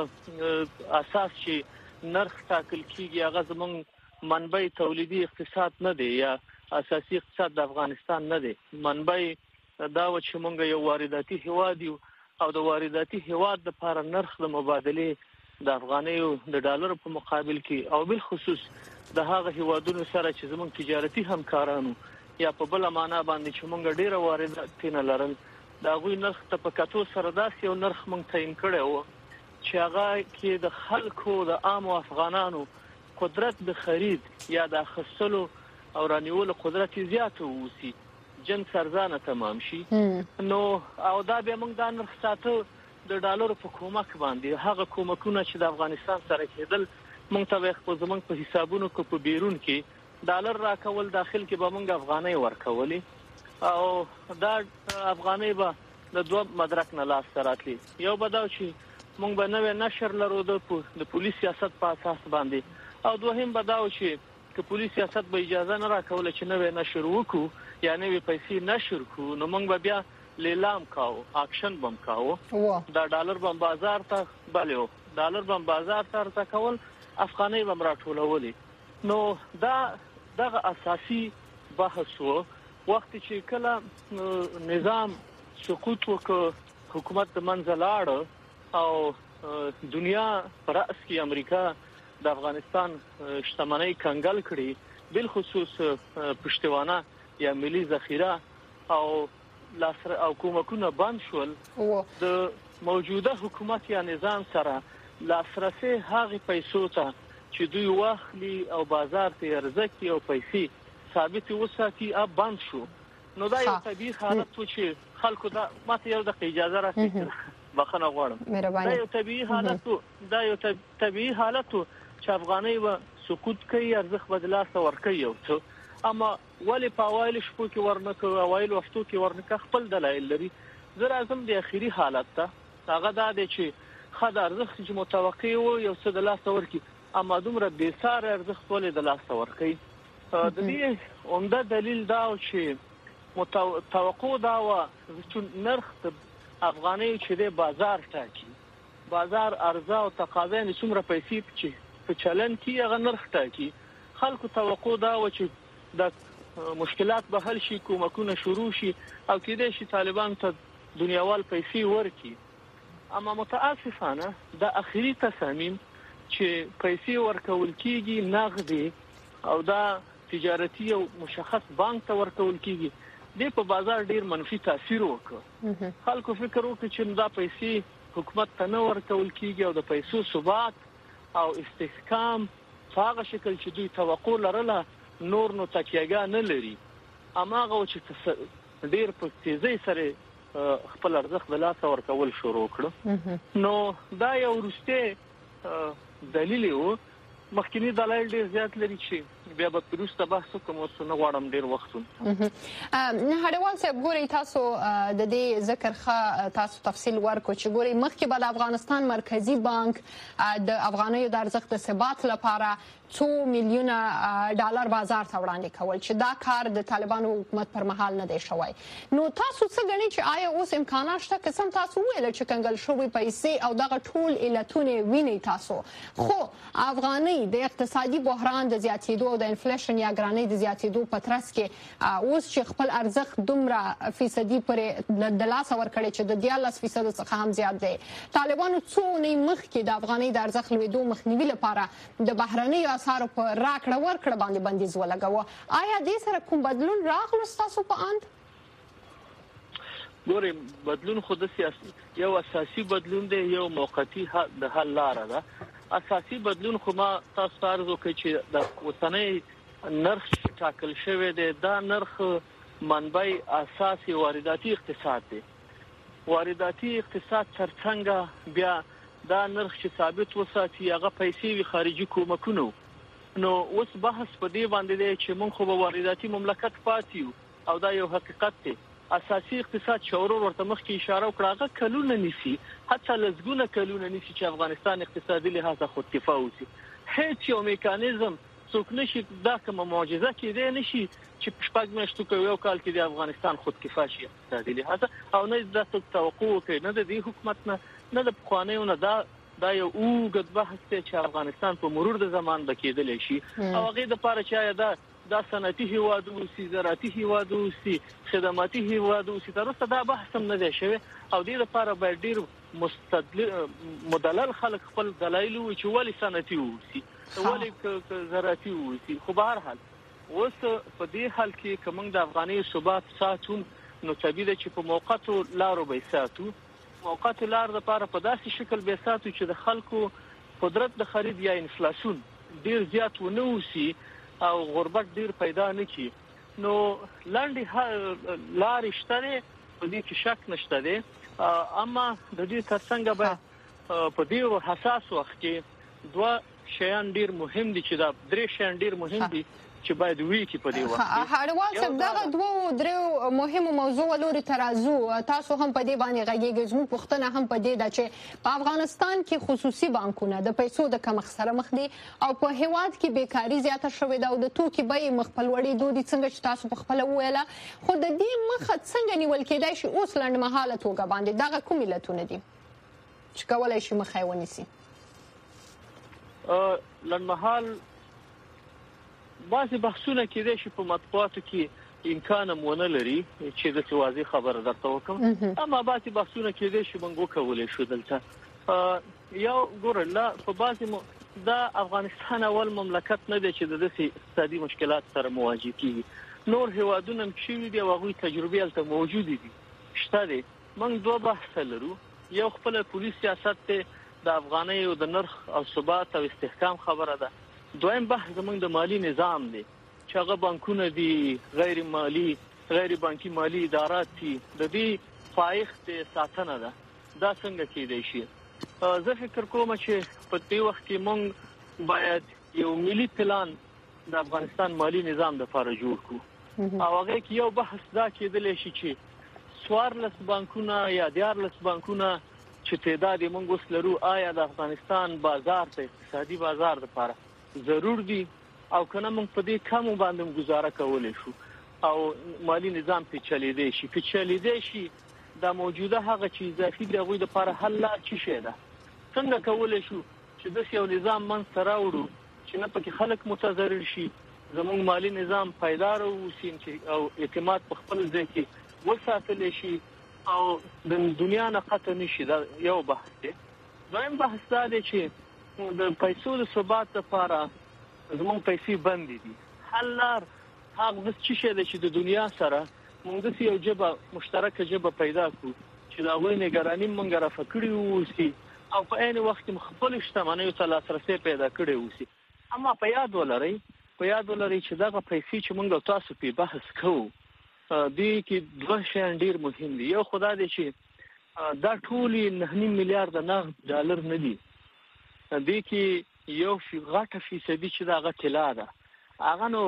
اساس چې نرخ ټاکل کیږي هغه زموږ منبع تولیدي اقتصاد نه دی یا اساسي اقتصاد د افغانستان نه دی. منبع دا و چې موږ یو وارداتي هیواد یو او د وارداتي هیواد لپاره نرخ د مبادله د افغانیو د ډالر په مقابل کې او بل خصوص د هغه هیوادونو سره چې زموږ تجارتي همکارانو یا په بل معنا باندې چې موږ ډیره واردات نه لرل دا غوي نرخ ته په کتو سره داسې یو نرخ موږ تعیین کړی و چې هغه کې د خلکو د عام افغانانو قدرت د خرید یا د اخیستلو او رانیولو قدرت زیات ووسی جنس ارزانه تمام شي. نو او دا به موږ د نرخ ساتو د ډالر په کومک باندې هغه کومکونه چې د افغانستان سره کېدل موږ ته خپل زمنګ په حسابونو کې په بیرون کې ډالر راکول داخل کې به موږ افغانۍ ورکولې او دا افغانۍ به د دوه مدرک نه لاس راتلی. یو به دا چې موږ به نوې نشر لرو د پولیس سیاست په اساس باندې او دوهم به دا چې پولیس سیاست به اجازه نه راکول چې نوې نشر وکړو یا نوې پیسې نشر کړو نو موږ به بیا لیلام کاو اکشن بم کاو دا ډالر بم بازار ته بلو ډالر بم بازار ته ورکول افغانۍ بم راټولولې. نو دا دغه اساسي بحث وو. وخت چې کله نظام سقوط وکړ حکومت د منځ لاړ او دنیا پر اس کې امریکا د افغانستان شتمنۍ کنګل کړي بل خصوص پښتوانه یا ملي ذخیره او لاسر او کومکونه بند شول د موجوده حکومت یا نظام سره لاسرسي هغه پیسو ته چې دوی واخلي او بازار ته ارزکي او پیسې ثابت وساتي بند شو. نو دا یو طبيعي حالت و چې خلکو دا ماته یو د اجازه راکړي بخنه غواړم. دا یو طبيعي حالت دا یو طبيعي حالت چې افغانۍ و سقوط کوي ارزښت بدلاسه ورکوي یو څه اما ولی په اوایل شپو کې ورنکو اوایل وختو کې ورنکه خپل دلایل لري. زه راځم د اخیری حالت ته هغه دا دی چې خد ارزښت چې متوقع و یو څه د لاسه ورکي اما دومره بیسار ارزښت ولې د لاسه ورکوي. د دې عمده دلیل دا چې توقع دا و چې نرخ د افغانۍ چې د بازار ټاکي بازار ارزه او تقاضا نه څومره پیسې چې په چلن کې هغه نرخ ټاکي. خلکو توقع دا و چې د مشکلات به حل شي کومکونه شروع شي او کېدای شي طالبان ته دنیاوال پیسې ورکړي. اما متاسفانه د اخیری تصامیم چې پیسې ورکول کیږي نغدي او دا تجارتي او مشخص بانک ته ورکول کیږي د په بازار ډیر منفي تاثیر وکړ. خلکو فکر وکړ چې دا پیسې حکومت ته نه ورکول کیږي او د پیسو ثبات او استحکام په هغه شکل چې دوی توقع لرله نور نو تکیهګا نه لري. اما هغه چې ډیر په تیزی سره خپل ارزښت د لاسه ورکول شروع کړو. نو دا یو وروسته دلیل و. مخکینی دلایل ډیر زیات لري چې بیا به پروسته بحث کوم او څه نه غواړم ډیر وختونه. هډوال صاحب ګوري تاسو د دې ذکر ښه تاسو تفصیل ورکو چې ګوري مخکې به د افغانستان مرکزی بانک د افغانیو د ارزښت د ثبات لپاره 2 میلیونه ډالر بازار ته وړاندې کول چې دا کار د طالبانو حکومت پر مهال نه دی شوی. نو تاسو څه ګڼئ چې آیا اوس امکانات شته که سم تاسو ویل چې کنګل شوی پیسې او دغه ټول علتونه ویني تاسو خو افغاني د اقتصادي بحران د زیاتېدو او د انفلیشن یا ګرانۍ د زیاتېدو په ترڅ کې اوس چې خپل ارزښت دومره فیصدي پرې د لاسه ورکړي چې د 14% څخه هم زیات دی. طالبانو څو نه مخکې د افغاني د ارزښت لوړېدو مخنیوي لپاره د بهرنیو اسعارو په راکړه ورکړه باندې بندیز ولګاوه. آیا دې سره کوم بدلون راغلو تاسو په اند؟ ګورئ بدلون خو د سیاست یو اساسي بدلون دی، یو موقتی د حل لاره ده. اساسي بدلون خو ما تاسو ته عرض وکړ چې د اوسنۍ نرخ ټاکل شوی دی. دا نرخ منبع اساسي وارداتي اقتصاد دی. وارداتي اقتصاد ترڅنګ بیا دا نرخ چې ثابت وساتي هغه پیسې وی خارجي کومکونه. نو اوس بحث په دې باندې دی چې موږ خو به وارداتي مملکت پاتیو او دا یو حقیقت دی. اساسي اقتصاد شورو ورته مخکې اشاره وکړه هغه کلونه نسی، حتی لزګونه کلونه نسی چې افغانستان اقتصادي لحاظ خودکفا وسی. هیڅ یو میکانیزم څوک نشي دا کوم معجزه کېدای نشي چې شپږ میاشتو کې یو کال کې د افغانستان خودکفا شي اقتصادي لحاظ او نه د توقع کوي نه د دې حکومت نه د قوانینو نه. دا یو اوږد بحث دی چې افغانستان په مرور د زمان بکیدل شي او هغه د پاره چې دا صنعتي هیواد او زراعتي هیواد او خدماتي هیواد او ترڅو دا بحث هم نه دی شوی او د دې لپاره باید ډیر مدلل خلک خپل دلایل او چې ولې صنعتي وسی ولې زراعتي وسی. خو به هر حال اوس په دې حال کې کوم د افغاني ثبات ساتو نو طبيعي چې په موقتو لارو به ساتو. موقت لار د لپاره په داسې شکل به ساتو چې د خلکو قدرت د خرید یا انفلیشن ډیر زیات ونه وسی او غربت ډیر پیدا نه کی. نو لاندې لار شته په دې کې شک نشته دی. اما د دې ترڅنګ به په دې حساس وخت کې دوه شیان ډیر مهم دي چې دا درې شیان ډیر مهم دي چې باید وی کی په دې وخت. هډوال صاحب دغه دوه درې مهمه موضوع لوري ترازو تاسو هم په دې باندې غږیږئ. زموږ پوښتنه هم په دې ده چې په افغانستان کې خصوصي بانکونه د پیسو د کمښت سره مخ دي او په هیواد کې بیکاری زیاته شوې ده او د توکي بیې مخ په لوړېدو دي څنګه چې تاسو په خپل ویله. خو د دې مخه څنګه نیول کېدای شي اوس لنډمهاله توګه باندې دغه کوم علتونه دي چې کولای شي مخه ونیسي؟ لنډمهال بعضی بحثونه کېدای شي په مطبوعاتو کې امکان مونه لري چې د توازی خبره درته وکم. اما بعضی بحثونه کېدای شي موږ وکولای شو دلته یو ګورلا په بعضی دا افغانستان اول مملکت نه دی چې د دې اقتصادي مشکلات سره مواجه کیږي. نور هیوادونه چې دی هغه تجربه الته موجود دي شته دي. موږ دوه بحث لرو. یو خپل پولیس سیاست د افغانۍ او د نرخ او ثبات او استحکام خبره ده. دویم بحث زمونږ د مالی نظام دی چې هغه بانکونه دي غیر بانکي مالی ادارات دي د دې پایښت ساتنه ده. دا څنګه کېدای شي؟ زه فکر کوم چې په دې وخت کې موږ باید یو ملي پلان د افغانستان مالی نظام لپاره جوړ کړو او هغه کې یو بحث دا کېدلی شي چې 14 بانکونه یا 14 بانکونه چې تعداد موږ اوس لرو آیا د افغانستان بازار ته اقتصادي بازار لپاره ضرور دي او کنه موږ په دې کمو باندې گزاره کولای شو او مالی نظام په چلیدې شي دا موجوده هغه چې اضافي دی غوې د لپاره حل لا چی شه ده. څنګه کولای شو چې د یو نظام منځ ته راوړو چې نه پکې خلک متضرر شي زموږ مالی نظام پایدار اوسي او اعتماد په خپل ځای کې وساتل شي او د دنیا نه قطع نشي. دا یو بحث دی. دویم بحث دا دی چې د پیسو د ثبات لپاره زموږ پیسې بند دي. حل لار هغه څه شي چې د دنیا سره موږ یو جبه مشترکه جبه پیدا کړو چې دا غوښنه ګرانی موږ را فکرې ووسی او په عین وخت کې خپل شتمنۍ ته لاسرسي پیدا کړی ووسی. اما په یاد ولرئ چې دغه پیسې چې موږ تاسو په بحث کوو دې کې دوه شیان ډیر مهم دي. یو خدای دې چې دا ټول 9 میلیارډ نغد ډالر نه دي، دې کې یو غټه فیصدي چې دا غټلا ده هغه نو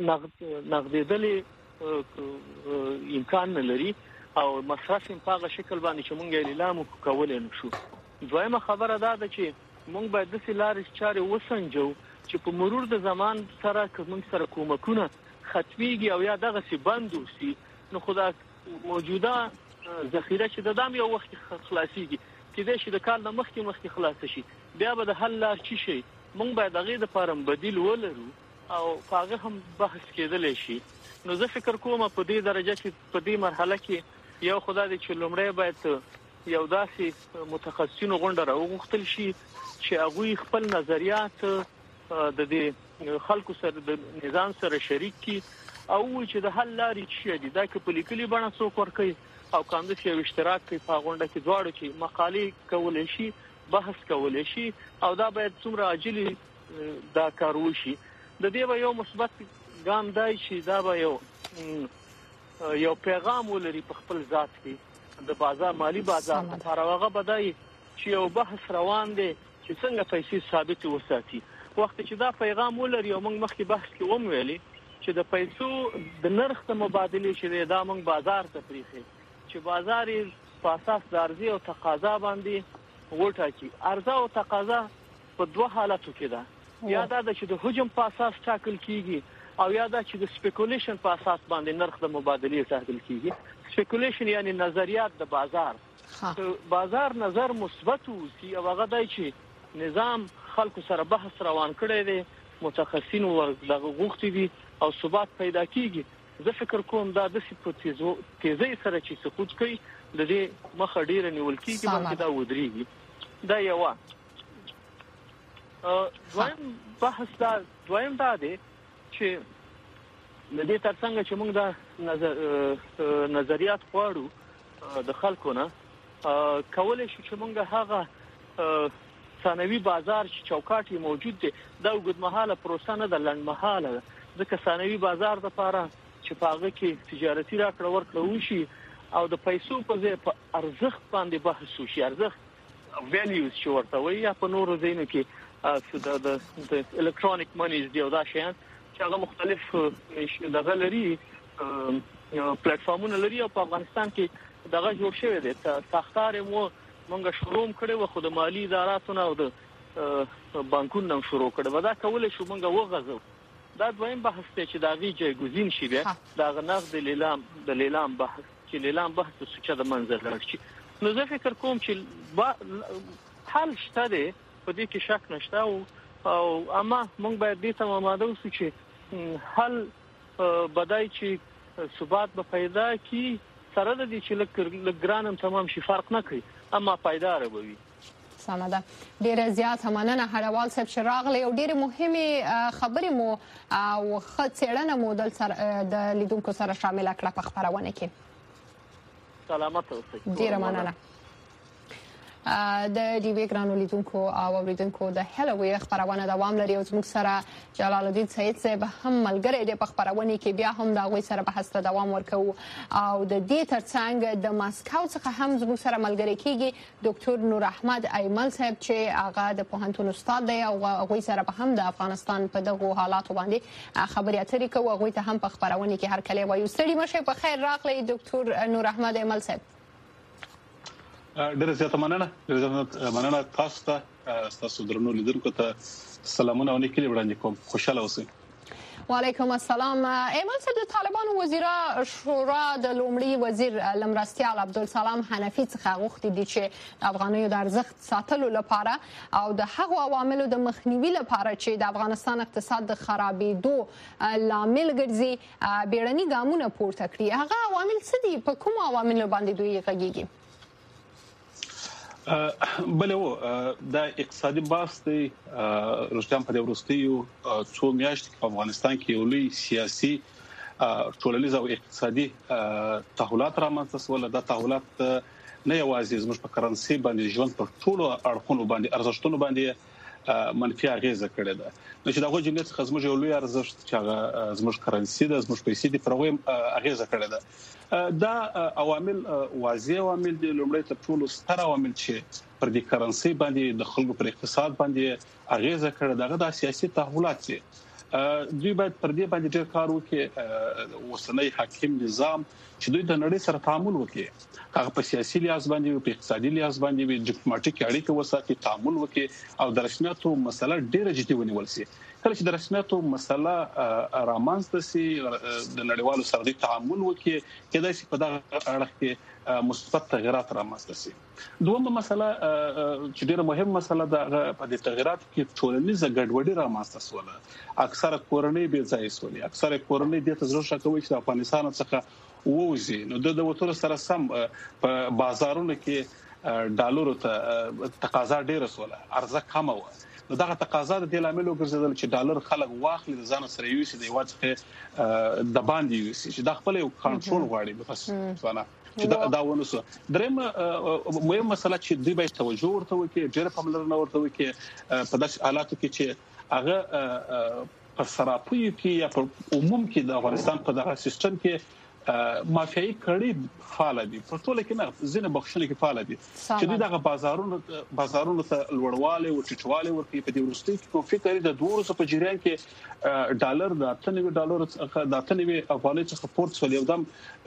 نغدېدلې امکان نه لري او مصرف په هغه شکل باندې چې مونږ اعلان وکولای نشو. دویمه خبره دا ده چې مونږ باید د سلارې چارې وسنجو چې په مرور د زمان سره کوم سره کومکونه ختميږي او یا دغه سی بند وسی نو خدای موجوده ذخیره چې د دام یو وخت خلاصيږي کله چې د کال د مخکې خلاص شي بیا به د حل لار چی شي مونږ باید دغه د فارم بدیل ولرو او هغه هم بحث کېدل شي. نو زه فکر کوم په دې درجه چې په دې مرحله کې یو خدای دې چې لومړی باید یو داسې متخصصینو غونډه راوغوښتل شي چې هغه خپل نظریات د دې خلکو سره د نظام سره شریک کی او چې د حل لارې چي دي دا کې په لیکلي بڼه څوک ورکوي او کوم د یو اشتراک کوي په غونډه کې دواړو چې مقالې کولای شي بحث کولای شي او دا باید څومره عاجلی دا کار وشي. د دې یو مثبت ګام دی چې دا به یو پیغام ولري په خپل ذات کې د بازار مالی بازار لپاره هغه بدای چې یو بحث روان دی چې څنګه پیسې ثابت وساتي. وخت چې دا پیغام ولري او موږ مخکې بحث کې ومویلي چې د پیسو د نرخ ته مبادله شي دا موږ بازار ته پریخي چې بازار په اساس د عرضه او تقاضا باندې وټاکي. عرضه او تقاضا په دوه حالاتو کې ده، یا دا چې د حجم په اساس ټاکل کیږي او یا دا چې د سپیکولیشن په اساس باندې نرخ د مبادله ټاکل کیږي. سپیکولیشن یعنی نظریات د بازار نظر مثبت وسی او هغه دای چې نظام خلکو سره بحث روان کړی دی متخصصین ورغه غوښتي دي او ثبات پیدا کیږي. زه فکر کوم دا د تیزی سره چې سقوط کوي د دې مخه ډیر نیول کیږي بلکې دا ودرېږي. دا یو دویم دا دی چې د دې ترڅنګ چې موږ دا نظریات غواړو د خلکو نه کولای شو چې موږ هغه ثانوي بازار چې چوکاټي موجود دی دا وګدمحاله پروسه نه ده، لنډمحاله ځکه ثانوي بازار لپاره چې پاغه کې تجارتي راکړه ورکړه وشي او د پیسو په ځای په ارزښت باندې بحث وشي، ارزښت ویلیوز چې ورته وایي یا په نورو ځایونو کې د الکترونیک منیز دی او دا شیان چې هغه مختلف دغه لري پلیټفارمونه لري او په افغانستان کې دغه جوړ شوی دی. ساختار مو مونږ شروع کړو خو د مالی اداراتونو او د بانکونو شروع کړو دا کولای شو مونږ وغځو. دا دویم بحث دی چې دا غي جایګزین شي بیا دا غنغ د لیلام بحث چې لیلام بحث څه د منځ لري. نو زه فکر کوم چې حل شته دی په دې کې شک نشته او اما مونږ باید دې ته آماده اوسو چې حل بدای چې ثبات به پیدا کی سره د دې چې لګرانم تمام شي فرق نه کوي اما پایدار وي. سمده ډیره زیاته مننه هروال صاحب چې راغلی او ډیره مهمه خبرې مو او خڅړنه مو د لیدونکو سره شامل کړه په خبرونه کې. سلامت اوسئ. ډیره مننه. د ډي وی ګرانو لیدونکو او اوریدونکو د هلوي خبرونه دوام لري او موږ سره جلال الدین سید صاحب هم ملګری دی په خبرونه کې بیا هم دا غوي سره بحث ته دوام ورکو او د دې ترڅنګ د ماسکو څخه هم موږ سره ملګری کیږي ډاکټر نور احمد ایمل صاحب چې هغه د پوهنتون استاد دی او غوي سره به هم د افغانستان په دغه حالات باندې خبري اترې کوي غوي ته هم په خبرونه کې هر کله وایو. ستړي مشه په خیر راغلی ډاکټر نور احمد ایمل صاحب. ډیره زیاته مننه تاسو ته تاسو درنو لیدونکو ته سلامونه او نیکي وړاندې کوم. خوشاله اوسئ. وعلیکم السلام. ایمل صاحب د طالبانو وزیرا شورا د لومړي وزیر لمرستیال عبدالسلام حنفي څخه غوښتي دي چې افغانانو د ارزښت ساتلو لپاره او د هغو عواملو د مخنیوي لپاره چې د افغانستان اقتصاد د خرابېدو لامل ګرځي بیړني ګامونه پورته کړي. هغه عوامل څه دي؟ په کوم عواملو باندې دوی غږیږي؟ بله دا اقتصادي بحث دی رښتیا په وروستیو څو میاشتو په افغانستان کې یو لوی سیاسي ټولنیز او اقتصادي تحولات رامنځته شول. دا تحولات نه یوازې زموږ په کرنسي باندې ژوند په ټولو اړخونو باندې ارزښتونو باندې منفي اغیزه کړې ده. نو چې دغه جملې څخه زموږ یو لوی ارزښت چې هغه زموږ کرنسي ده، زموږ پیسې دي، پر هغه اغیزه کړې ده. دا عوامل واضح عوامل دي. لومړی تر ټولو ستر عوامل چې پر دې کرنسي باندې د خلکو پر اقتصاد باندې اغیزه کړې ده د سیاسي تحولات دي. دوی باید پر دې باندې ډېر کار وکړي. اوسنۍ حاکم نظام چې دوی د نړۍ سره تعامل وکړي، هغه په سیاسي لحاظ باندې، په اقتصادي لحاظ باندې، ډیپلوماټیک اړیکې وساتي، تعامل وکړي او د رسمیاتو مسله ډېره جدي ونیول شي. کله چې د رسمیاتو مسله رامنځته شي، د نړیوالو سره د تعامل وکړي، کېدای شي په دغه اړه کې مثبت تغیرات رامنځته شي. دویمه مسله چې ډېره مهمه مسله ده، په دې تغیراتو کې ټولنیزه ګډوډي رامنځته شوه. اکثره کورنۍ بې ځایه شولې، اکثره کورنۍ د تزړه شکوي چې د افغانستان څخه ووزي. نو د وټور سره سم په بازارونو کې ډالرو ته تقاضا ډیره سوله، عرضه کمه و. نو دغه تقاضا د لامل وګرځیدل چې ډالر خلک واخلي، د ځان سره یوسي، د واځخه د باندې یوسي چې د خپل یو کنټرول غواړي. بس څنګه چې دا ونوسو. درېم مهم مسله چې دوی باید توجه ورته وکړي، ډېر پاملرنه ورته وکړي په داسې حالاتو کې چې هغه په سراپوي کې یا په عموم کې د افغانستان په دغه سیستم کې مافیایي کړي فعال دي، په ټوله کې نه ځینې بخښنه کې فعال دي چې دوی دغه بازارونو ته لوړواله او ټیټواله ورکوي. په دې وروستي کې کوم فکر د 200 په جریان کې ډالر د 98 ډالر څخه د 98 افغانۍ څخه پورت شول، یو دم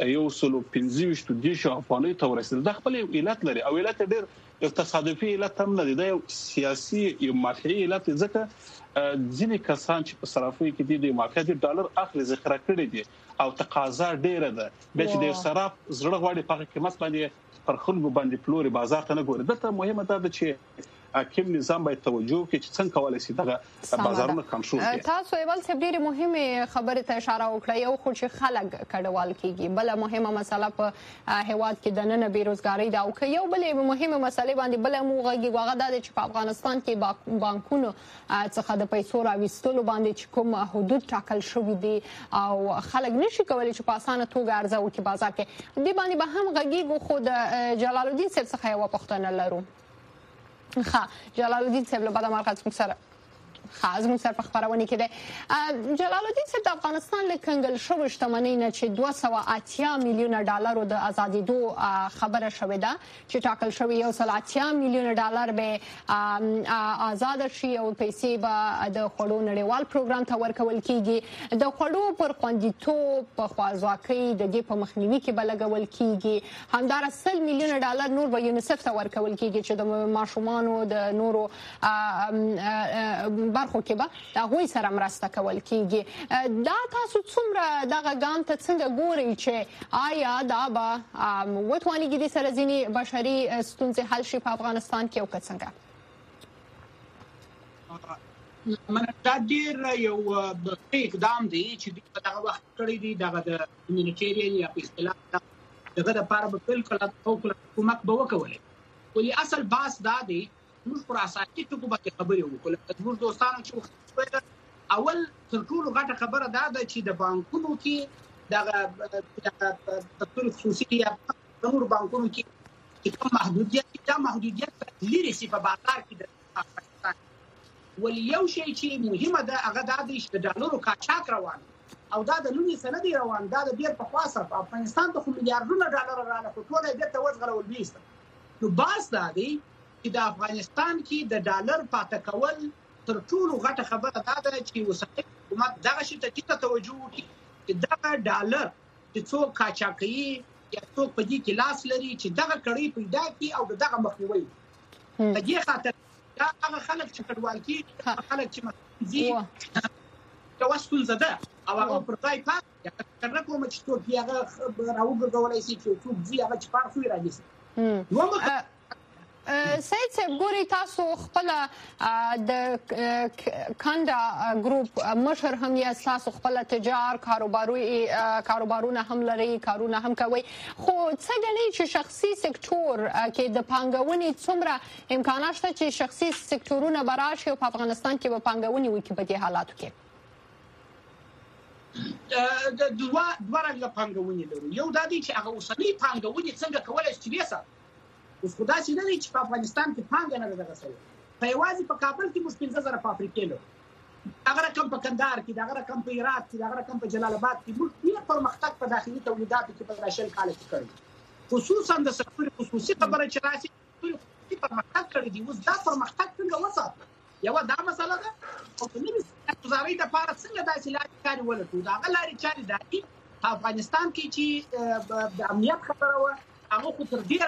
125 افغانۍ ته ورسېدل. د خپل علت لري او علت ډېر یو تصادفي علت هم نه دی، دا یو سیاسي یو مافیایي علت. ځکه ځینې کسان چې په صرافي کې دي د مافیایي ډالر اخلي ذخیره کړي دي او تقاضا ډیره ده. بیا چې د صراف زړه غواړي په قیمت باندې پر خلکو باندې پلوري، بازار ته نه ګوري. دته مهمه ده چې حاکم نظام باید توجه وکړي چې څنګه کولای شي دغه بازارونه کنټرول کړي. تاسو یو څه ډېری مهمه خبره ته اشاره وکړه، یو خو چې خلک کډوال کیږي، بل مهمه مسله په هیواد کې د نن بیروزګاری دا او که یو بل مهمه مسله باندې بل موغږي واغه د چې په افغانستان کې بانکونو څخه د پیسو راوستلو باندې چې کوم حدود ټاکل شوی دي او خلک نشي کولای چې په اسانه توګه ارزه وکړي بازار کې. دې باندې به هم غږیږو. خو جلال الدین صاحب څخه یو پوښتنه لرو. جلال الدین صاحب له بعد مرکز مکسر خازم سر په خبرونه کې ده. جلال الدین صاحب د افغانستان له کنګل شوی شتمنۍ نه چې 280 میلیونه ډالر د ازادي دو خبره شوې ده چې ټاکل شوی 180 میلیونه ډالر به آزاد شي او پیسې به د خړو نړیوال پروګرام ته ورکول کیږي. د خړو پر خوندیتوب په خوازواکۍ د دې په مخنیوي کې بلګول کیږي. همدار 100 میلیونه ډالر نور به یونیسف ته ورکول کیږي چې د ماشومانو د نورو برخو کې به دا غوي سره مرسته کول کیږي. دا تاسو څومره دغه ګام ته څنګه ګورئ چې آیا دا به وتوانیږي د سره ځینی بشري ستونزې حل شي په افغانستان کې او که څنګه؟ من دا ډیر یو اقدام دی چې په دغه وخت کړی دی، دغه د هیومانیټیرین یا په اصطلاح دغه لپاره به بالکل حکومت به وکولای. ولې اصل باس دا دی موږ پر اساسي ټکو باندې خبرې وکړو. موږ دوستانو چې اول تر ټولو غټه خبره دا ده چې د بانکونو کې دغه تطبیق خصوصي یا نور بانکونو کې کوم محدودیت لري چې په بازار کې د افغانستان. ولې یو شی چې مهمه ده هغه دا دی چې د ډالرو قاچاق روان او دا د لونی سند روان، دا د ډیر په خاصه په افغانستان ته میلیارډونه ډالر راغله، خو ټول یې د توځغړول بیسته. نو باز دا دی چې د افغانستان کې د ډالر پاتې کول تر ټولو غټه خبره ده چې وسایل حکومت دغه شی ته توجه وکړي چې دغه ډالر چې څوک قاچاقي یا څوک په دې کې لاس لري چې دغه کړي پیدا کړي او دغه مخنیوي. په دې خاطر دا هغه خلک چې کډوال کیږي، خلک چې مخزي توسل زده او هغه پر ځای پات یا څنګه کوم چې څوک هغه راوګرځولای شي چې څوک ځي هغه چې پارخوي راځي. سید صاحب ګوري تاسو خپل د کاندا ګروپ مشر هم یا تاسو خپل تجار کاروبارونه هم لري، کارونه هم کوي، خو څه غني چې شخصي سکتور کې د پانګونې څومره امکانات شته چې شخصي سکتورونه براشي او په افغانستان کې به پانګونې وکړي په دې حالاتو کې؟ د دوه رنګه پانګونې لرو. یو دا دی چې هغه اوسنۍ پانګونې څنګه کولای شي وسه اوس خدای چې نه دی چې په افغانستان کې پانګه نه ده غوښتل. په یوازې په کابل کې موږ 15000 فابریکې لرو. هغه رقم په کندهار کې، هغه رقم په هرات کې، هغه رقم په جلال آباد کې. موږ ډېر پرمختګ په داخلي تولیداتو کې په 10 کال کې کړی. خصوصا د سکتور خصوصي خبره چې راشي پرمختګ کړی دی. اوس دا پرمختګ څنګه وساتو؟ یو دا مسله ده. او په نوي وزارت د پاره څنګه داسې لارې چارې ولټو. دا غلاري چارې دي افغانستان کې چې د امنیت خبره و هغه خو تر ډیره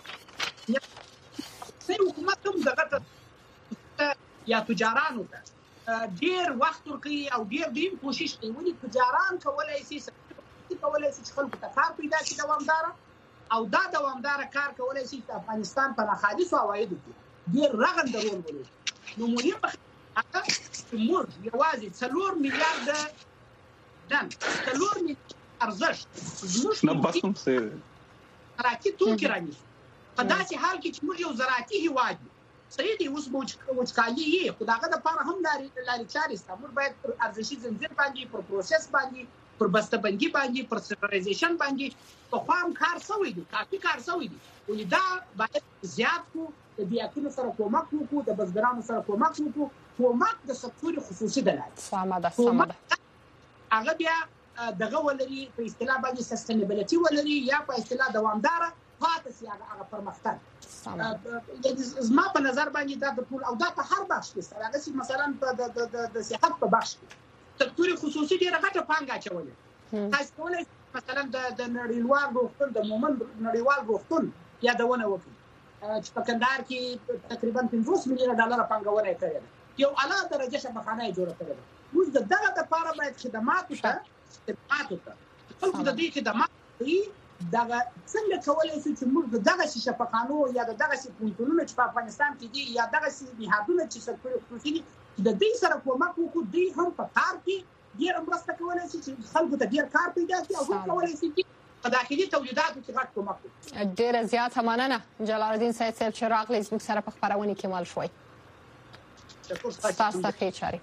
حکومت هم دغه یا تجارانو ته ډیر وخت ورکړي او ډیر کوشش کوي. ولې تجاران کولای شي چې خلکو ته کار پیدا کړي دوامدار، او دا دوامدار کار کولای شي چې افغانستان په خالصو عوایدو کې ډیر رغنده رول ولري. نو مهم هغه موږ یوازې 4 میلیارډ دن 4 میلیارډ ارزښت زموږ نه بسم سي راکې توکي رانیسو. په داسې حال کې چې موږ یو زراعتي هیواد یو. صحیح دی، اوس وچکالي یې خو دغه دپاره هم لارې چارې شته. موږ باید پر ارزشي زنځیر باندې، پر پروسس باندې، پر بسته‌بندي باندې، پر سټرایزیشن باندې پخوا هم کار شوی دی، کافي کار شوی دی. ولې دا باید زیات کړو، د بیاکونو سره کومک وکړو، د بزګرانو سره کومک وکړو. کومک د سکتور خصوصي د لارې سمه ده هغه بیا دغه ولري په اصطلاح باندې سستینبیلیټي ولري، یا په اصطلاح دوامداره پاتې شي هغه پرمختګ. زما په نظر باندې دا د ټول او دا په هر بخش کې سره هغه مثلا د صحت په بخش کې سکتور خصوصي ډیره غټه پانګه اچولې. تاسو کولای مثلا د نړیوال روغتون د مومن نړیوال روغتون یادونه وکړئ چې په کندهار کې تقریبا 50 میلیونه ډالر پانګونه کړې ده. یو اعلی درجه شفاخانه جوړه کړې ده. موږ دغه لپاره باید خدماتو ته خلکو د دې خدمات دغه څنګه کولای شو چې موږ دغه شفاخانو یا دغه پونتونو چې په افغانستان کې دي یا دغه نهادونه چې سکتور خصوصي دي د دې سره کومک وکړو. دوی هم په کار کې ډېر مرسته کولای شي چې خلکو ته ډېر کار پیدا کړي، او هم کولای شي چې په داخلي تولیداتو کې غټ کومک وکړي. ډېره زیاته مننه جلال الدین سید صاحب چې راغلی زموږ سره په خبرونه کې مال شوي. تاسو ته ښه چاري.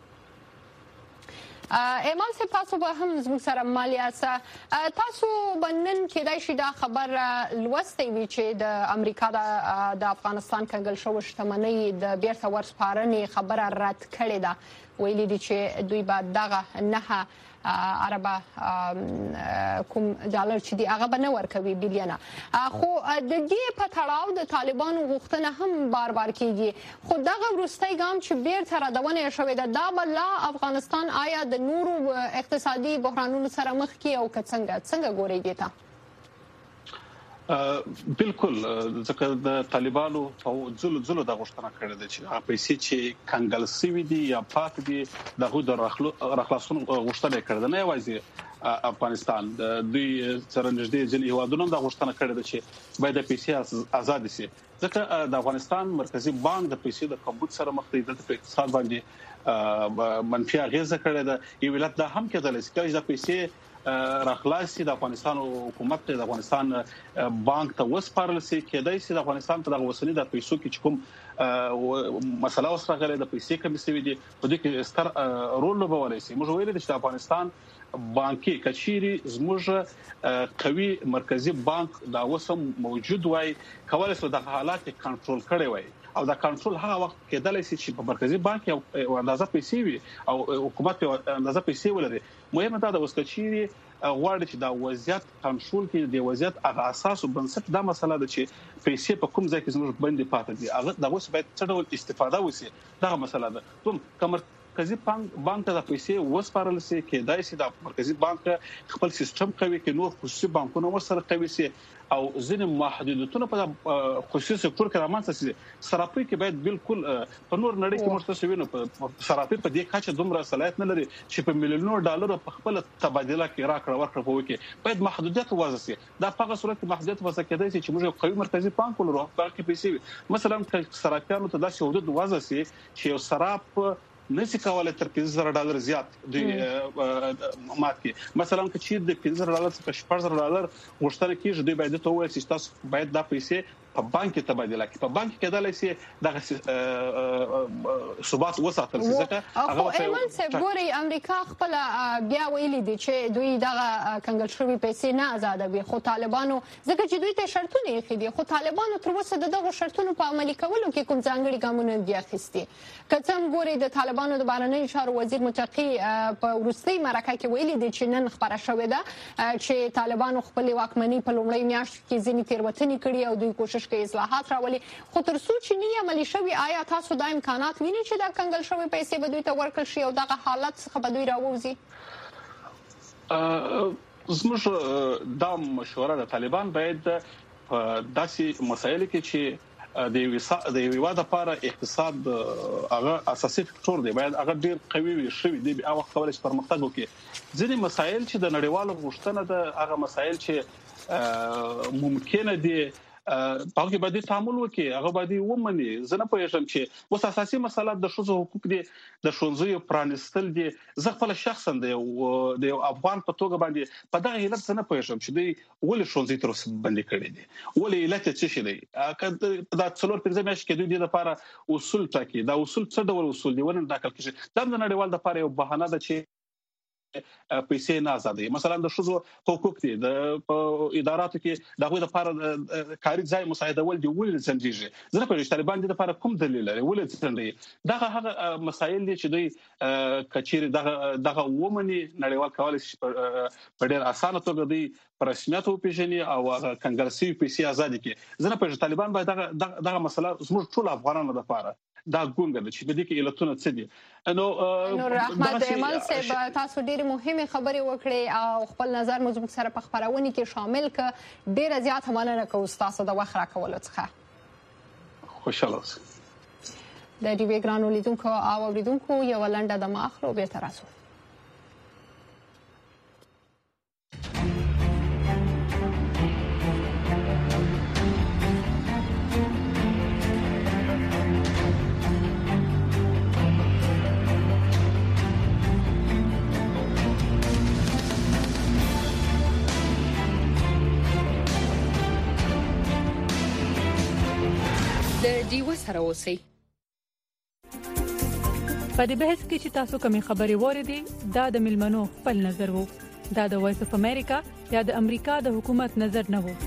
ایمان صاحب تاسو به هم زموږ سره مالیات تاسو بنن کېدای شي دا خبر لوستي وي چې د امریکا د افغانستان کنګل شو شتمنۍ د بیرته ورسپارنې خبره رد کړې ده. ویلي دي چې دوی به دغه نه عربه کوم ډالر چې دی هغه به نه ورکوي بلیونه. خو د دې په تړاو د طالبانو غوښتنه هم بار بار کیږي. خو دغه وروستی ګام چې بیرته ردونه شوې ده دا به لا افغانستان آیا د نورو اقتصادي بحرانونو سره مخ کی او څنګه ګوري دي ته؟ بالکل ځکه د طالبانو په ځلو د غوښتنه کړې ده چې پیسې چې کنګل سوي دي یا پات دي دغه د رخلاصون غوښتنه کړې ده. نه یوازې افغانستان د دوی سره نږدې ځینې هیوادونو د غوښتنه کړې ده چې باید د پیسې آزاد شي. ځکه د افغانستان مرکزی بانک د پیسې د کمبود سره مخ دی، د اقتصاد باندې منفي اغیزه کړې ده. یو ولادت دا هم کېدلی چې د پیسې راخلاصي د افغانستان حکومت د افغانستان بانک ته وسپارل شي. کېدای شي د افغانستان په دغه وسنۍ د پیسو کې کوم مسله وسره غلې د پیسې کمی سوي دي په دې کې ستر رول لوبولی شي. موږ ویل دي چې افغانستان بانکي کچيري زموږ قوي مرکزی بانک دا وسم موجود وای کولای شي د حالات کنټرول کړي وای او دا کنټرول هغه وخت کېدلی شي چې په مرکزی بانک یو اندازه پیسې وي او حکومت په اندازه پیسې ولري. مهمه دا د وسکچيري غواړي چې دا وضعیت کنټرول کړي. د وضعیت هغه اساس او بنسټ دا مسله ده چې پیسې په کوم ځای کې زموږ باندې پاتې دي هغه د اوس باید څه ډول استفاده وشي. دا مسله ده. کوم مرکزی بانک ته د پیسې وسپارل شي کېدای شي د مرکزی بانک خپل سیستم کوي کې نور خصوصي بانکونه ورسره کوي شي او ځینې محدودیتونه په خصوصي سکتور کې رامنځته شي. صرافي کې باید بالکل په نور نړۍ کې مرسته شوی نو صرافي په دې کچه دومره صلاحیت نه لري چې په میلیونونو ډالر په خپل تبادله کې راکړه ورکړه کوي. باید محدودیت وضع شي. دا په هغه صورت کې محدودیت وضع کېدای شي چې موږ یو قوي مرکزی بانک ولرو باقي پیسې مثلا صرافیانو ته داسې حدود وضع شي چې یو صراف نشي کولای تر 15000 ډالر زیات دی مات کی. مثلا چې د 15000 ډالر څخه 10000 ډالر غوښتنه کیږي دوی باید ته وایي چې تاسو باید دا پیسې په بانک کې تبادله کوي په بانک کې کېدای شي دغه ثبات وساتل شي ځکه هغه ایمن څه ګوري امریکا خپل بیا ویلي دي چې دوی دغه کنګل شوی پیسې نه آزادوي خو طالبانو ځکه چې دوی ته شرطونه یې خېدي خو طالبانو تر اوسه دغه شرطونو په عملي کولو کې کوم ځانګړي ګامونه دي اخیستي کله هم ګوري د طالبانو د بهرنیو چارو وزیر متقی په وروستي مرکه کې ویلي دي چې نن خبره شوې ده چې طالبانو خپل واکمنۍ په لومړۍ میاشت کې ځینې تیروتنې کړې او دوی کوشش کوي اصلاحات راولي خو تر څو چې نه عملي شوی آیا تاسو د امکانات وینئ چې دا کنګل شوی پیسې به دوی ته ورکړل شي او دغه حالت څخه به دوی راووځي زموږ دا مشوره د طالبان باید داسې مسایل کې چې د یوه لپاره اقتصاد هغه اساسي فکټور دی باید هغه ډیر قوي وي شوی دی او کولای شي پرمختګ وکړي ځینې مسایل چې د نړیوالو غوښتنه ده هغه مسایل چې ممکن دي پاکي باندې تعامل وکړي هغه باندې ومني زنه پېژم چې اوس اساسي مسله د ښځو حقوق دي د ښوونځیو پرانستل دي زه خپل شخصا د افغان په توګه باندې په دغه علت زنه پېژم چې دوی ولې ښوونځي تر اوسه باندې کړی دي ولې علت څه شي دی دا څلور پنځه میاشتې کې دوی د لپاره اصول ټاکي دا اصول څه ډول اصول دي ولې ټاکل کیږي دا د نړیوال لپاره یو بهانه ده چې پیسې نه آزادي مثلا د شوزو حقوق دي د اداراتو کې دغه لپاره کاري ځای مساعدول دي ولې څنګه زه په طالبان دي لپاره کوم دلیل لري ولې څنګه دغه هغه مسایل دي چې دوی کچېر دغه ومني نړیوال کولای شي په ډېر اسانه توګه دوی رسمیت او پیژني او کنګرسي پیسې آزادي کې زه په طالبان باید دغه مسله زموږ ټول افغانانو لپاره دا ګونګ د چې بده کې علتونه څه دي نو رحمت ایمل صاحب تاسو ډېر مهمه خبرې وکړې او خپل نظر موږ سره په خبرونه کې شامل ک ډېر زیات مننه کوم تاسو د وخت راکولو څخه خوشاله اوسئ د ډي وی ګرانو لیدونکو او اوریدونکو یو لنډه د ماخلو به تراسو دیو سره اوسئ په دې بحث کې چې تاسو کومې خبرې وریدي دا د ملمنو خپل نظر وو دا د وایس اف امریکا یا د امریکا د حکومت نظر نه وو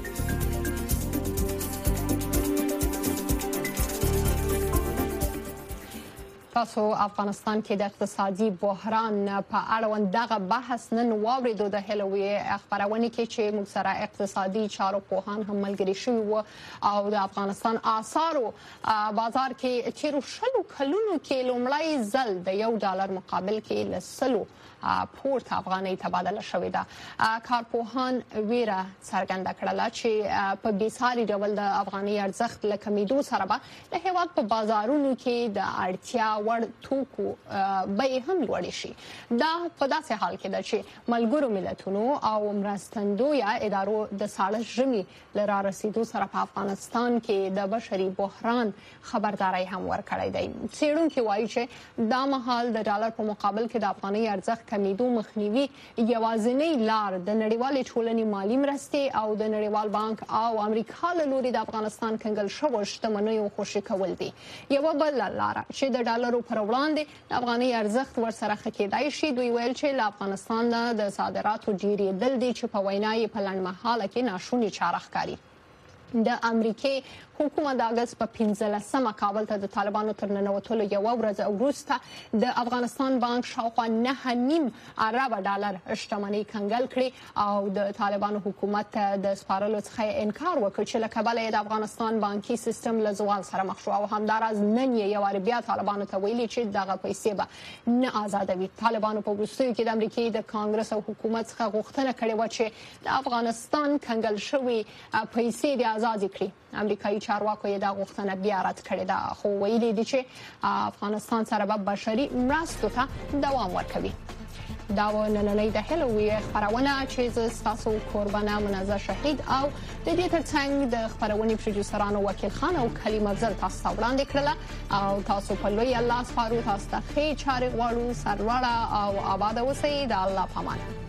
تاسو افغانستان کې د اقتصادي بحران په اړه دغه بحث نن واوریدو د هلوي خبرونه کې چې موږ سره اقتصادي چارو پوهان هم ملګري شوي وو او د افغانستان آثارو بازار کې چیرې شلو کلونو کې لومړی ځل د $1 مقابل کې لسلو پورت افغاني تبادله شوې ده کارپوهان ویره څرګنده کړل چې په بیساري ډول د افغاني ارزښت لکمیدو سره به له هیواد په بازارونو کې د اړتیا وړ توکو به هم لوړ شي دا په داسې حال کې ده چې ملګرو ملتونو او مرستندویه ادارو د ساړه ژمي لرا رسیدو سره په افغانستان کې د بشري بحران خبرداري هم ورکړی دی څېړونکو وایي چې دا مهال د ډالر په مقابل کې د افغاني ارزښت کمیدو مخنیوي یوازینی لار د نړیوال ټولنې مالی مرستې او د نړیوال بانک او امریکا له لوري د افغانستان کنګل شوی شتمنیو خوشي کول دي یو بل لار چې د ډالرو پر وړاندې د افغاني ارزښت ورسره خکېدای شي دوی ویل چې له افغانستان د صادراتو ډیریدل دي چې په وینای په لړمحاله کې ناشونی چاره ښکاري د امریکای حکومت د اگست په 15مه کابل ته د طالبانو تر ننوتلو یو ورځ وروسته د افغانستان بانک شاوخوا 9.5 ارب ډالر شتمنۍ کنګل کړي او د طالبانو حکومت د سپارلو څخه انکار وکړ چې لکه بل د افغانستان بانکي سیستم له زوال سره مخ شو او همدارز نن یو بیا طالبانو ته ویلي چې دغه پیسې به نه آزادوي طالبانو په وروستیو کې د امریکای د کانګرس او حکومت څخه غوښتنه کړې و چې د افغانستان کنګل شوی پیسې د آزاد کړي امریکایي چارواکو یې دا غوښتنه بیا رد کړې ده خو ویلي دي چې افغانستان سره به بشري مرستو ته دوام ورکوي دا و نننۍ د هلوي خبرونه چې تاسو قربانه منزه شهید او د دې ترڅنګ د خبرونې پروډوسرانو وکیل خان او کلیم افضل تاسو وړاندې کړل او تاسو په لوی الله سپارو تاسو ته ښه چارې غواړو سرلوړه او آباد اوسئ د الله پامان